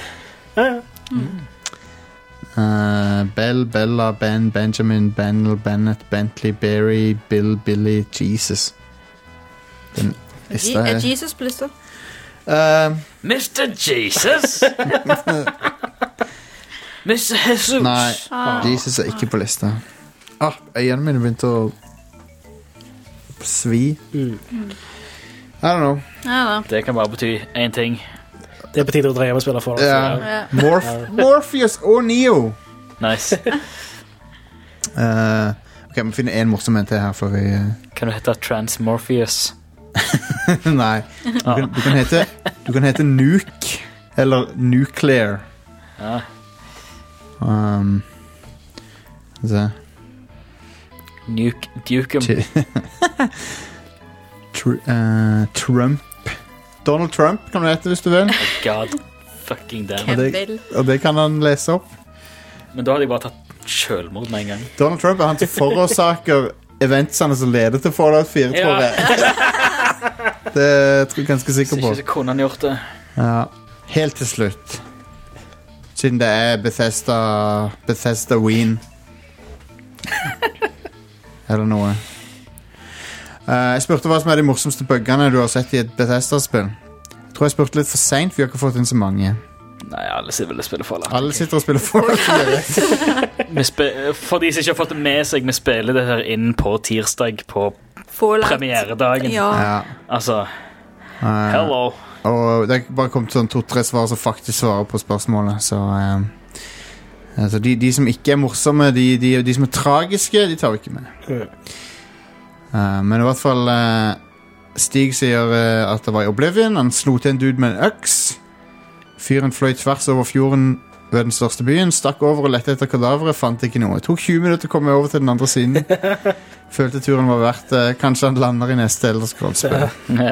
Bell, Bella, Ben, Benjamin, Bennell, Bennett, Bentley, Barry, Bill, Billy, Jesus. Den lista her. Jesus på lista? Mr. Jesus? Mr. Jesus? Nei, Jesus ikke på lista. Øynene mine begynte å svi. I don't know. Det kan bare bety en ting. Det betyr å dra hjem og spille for Morpheus og Neo. Nice. Ok, vi finner en morsom en til her for vi... Kan du hete Transmorpheus? Nei. Du kan hete Nuke eller Nuclear. Ja. Se. Dukem. Trump. Donald Trump kan du hete hvis du vil. Oh God fucking damn. Og det kan han lese opp. Men da hadde jeg bare tatt selvmord med en gang. Donald Trump han til forårsaker eventsene som leder til Fallout 4, tror jeg. Det er jeg ganske sikker på. Hvis ikke så kunne han gjort det. Ja. Helt til slutt. Siden det er Bethesda Wien. Eller noe. Jeg spurte hva som er de morsomste buggene du har sett i et Bethesda-spill. Jeg tror jeg spurte litt for sent, for vi har ikke fått inn så mange. Nei, alle sitter vel og spiller Fallout. Alle sitter og spiller Fallout. For de som ikke har fått det med seg, vi spiller det her inn på tirsdag på premieredagen. Ja. Altså, hello. Og det er bare kommet sånn 2-3 svar som faktisk svarer på spørsmålet, så... altså de som ikke er morsomme, de som er tragiske, de tar vi ikke med. Men i hvert fall Stig sier at det var i Oblivion. Han slo til en dude med en øks. Fyren fløy tvers over fjorden ved den største byen, stakk over og lette etter kadaveret, fant ikke noe. Det tok 20 minutter å komme over til den andre siden. Følte turen var verdt det. Kanskje han lander i neste Elder Scrolls-spill.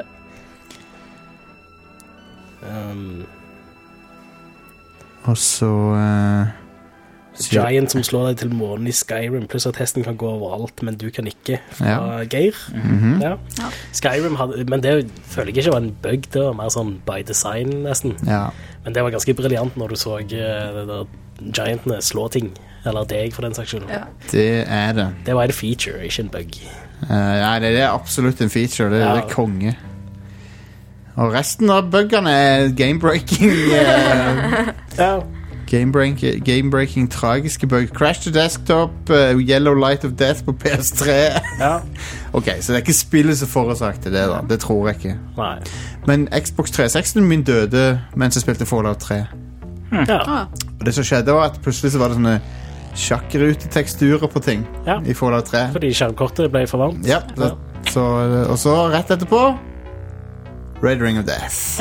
Og så Giant som slår deg til månen i Skyrim, pluss at hesten kan gå overalt, men du kan ikke fra Geir. Ja. Skyrim hadde, men det føler jeg ikke var en bug, det var mer sånn by design nesten. Men det var ganske brilliant når du så Giantene slå ting, eller deg for den saks skyld. Det er det. Det var en feature, ikke en bug. Ja, det er absolutt en feature, det er konge. Og resten av buggene er game-breaking. Game-breaking tragiske bug. Crash to Desktop, Yellow Light of Death på PS3. Ok, så det er ikke spillet som forårsakte det da. Det tror jeg ikke. Nei. Men Xbox 360 min døde mens jeg spilte Fallout 3. Og det som skjedde var at plutselig så var det sånne sjakkruteteksturer på ting i Fallout 3. Fordi skjermkortet ble for varmt. Ja, og så rett etterpå Red Ring of Death.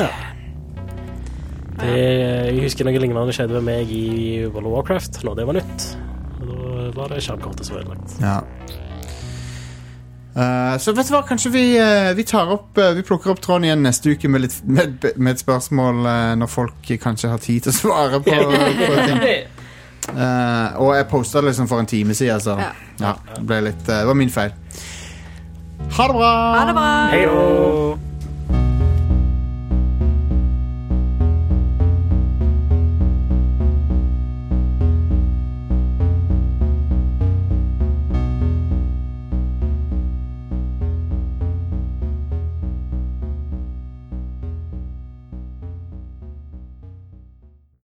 Jeg husker noe lignende skjedde med meg i World of Warcraft når det var nytt. Da var det skjermkortet som var ødelagt. Så vet du hva, kanskje vi plukker opp tråden igjen neste uke med et spørsmål når folk kanskje har tid til å svare på ting. Og jeg postet det liksom for en time siden, så det var min feil. Ha det bra! Ha det bra! Hei då!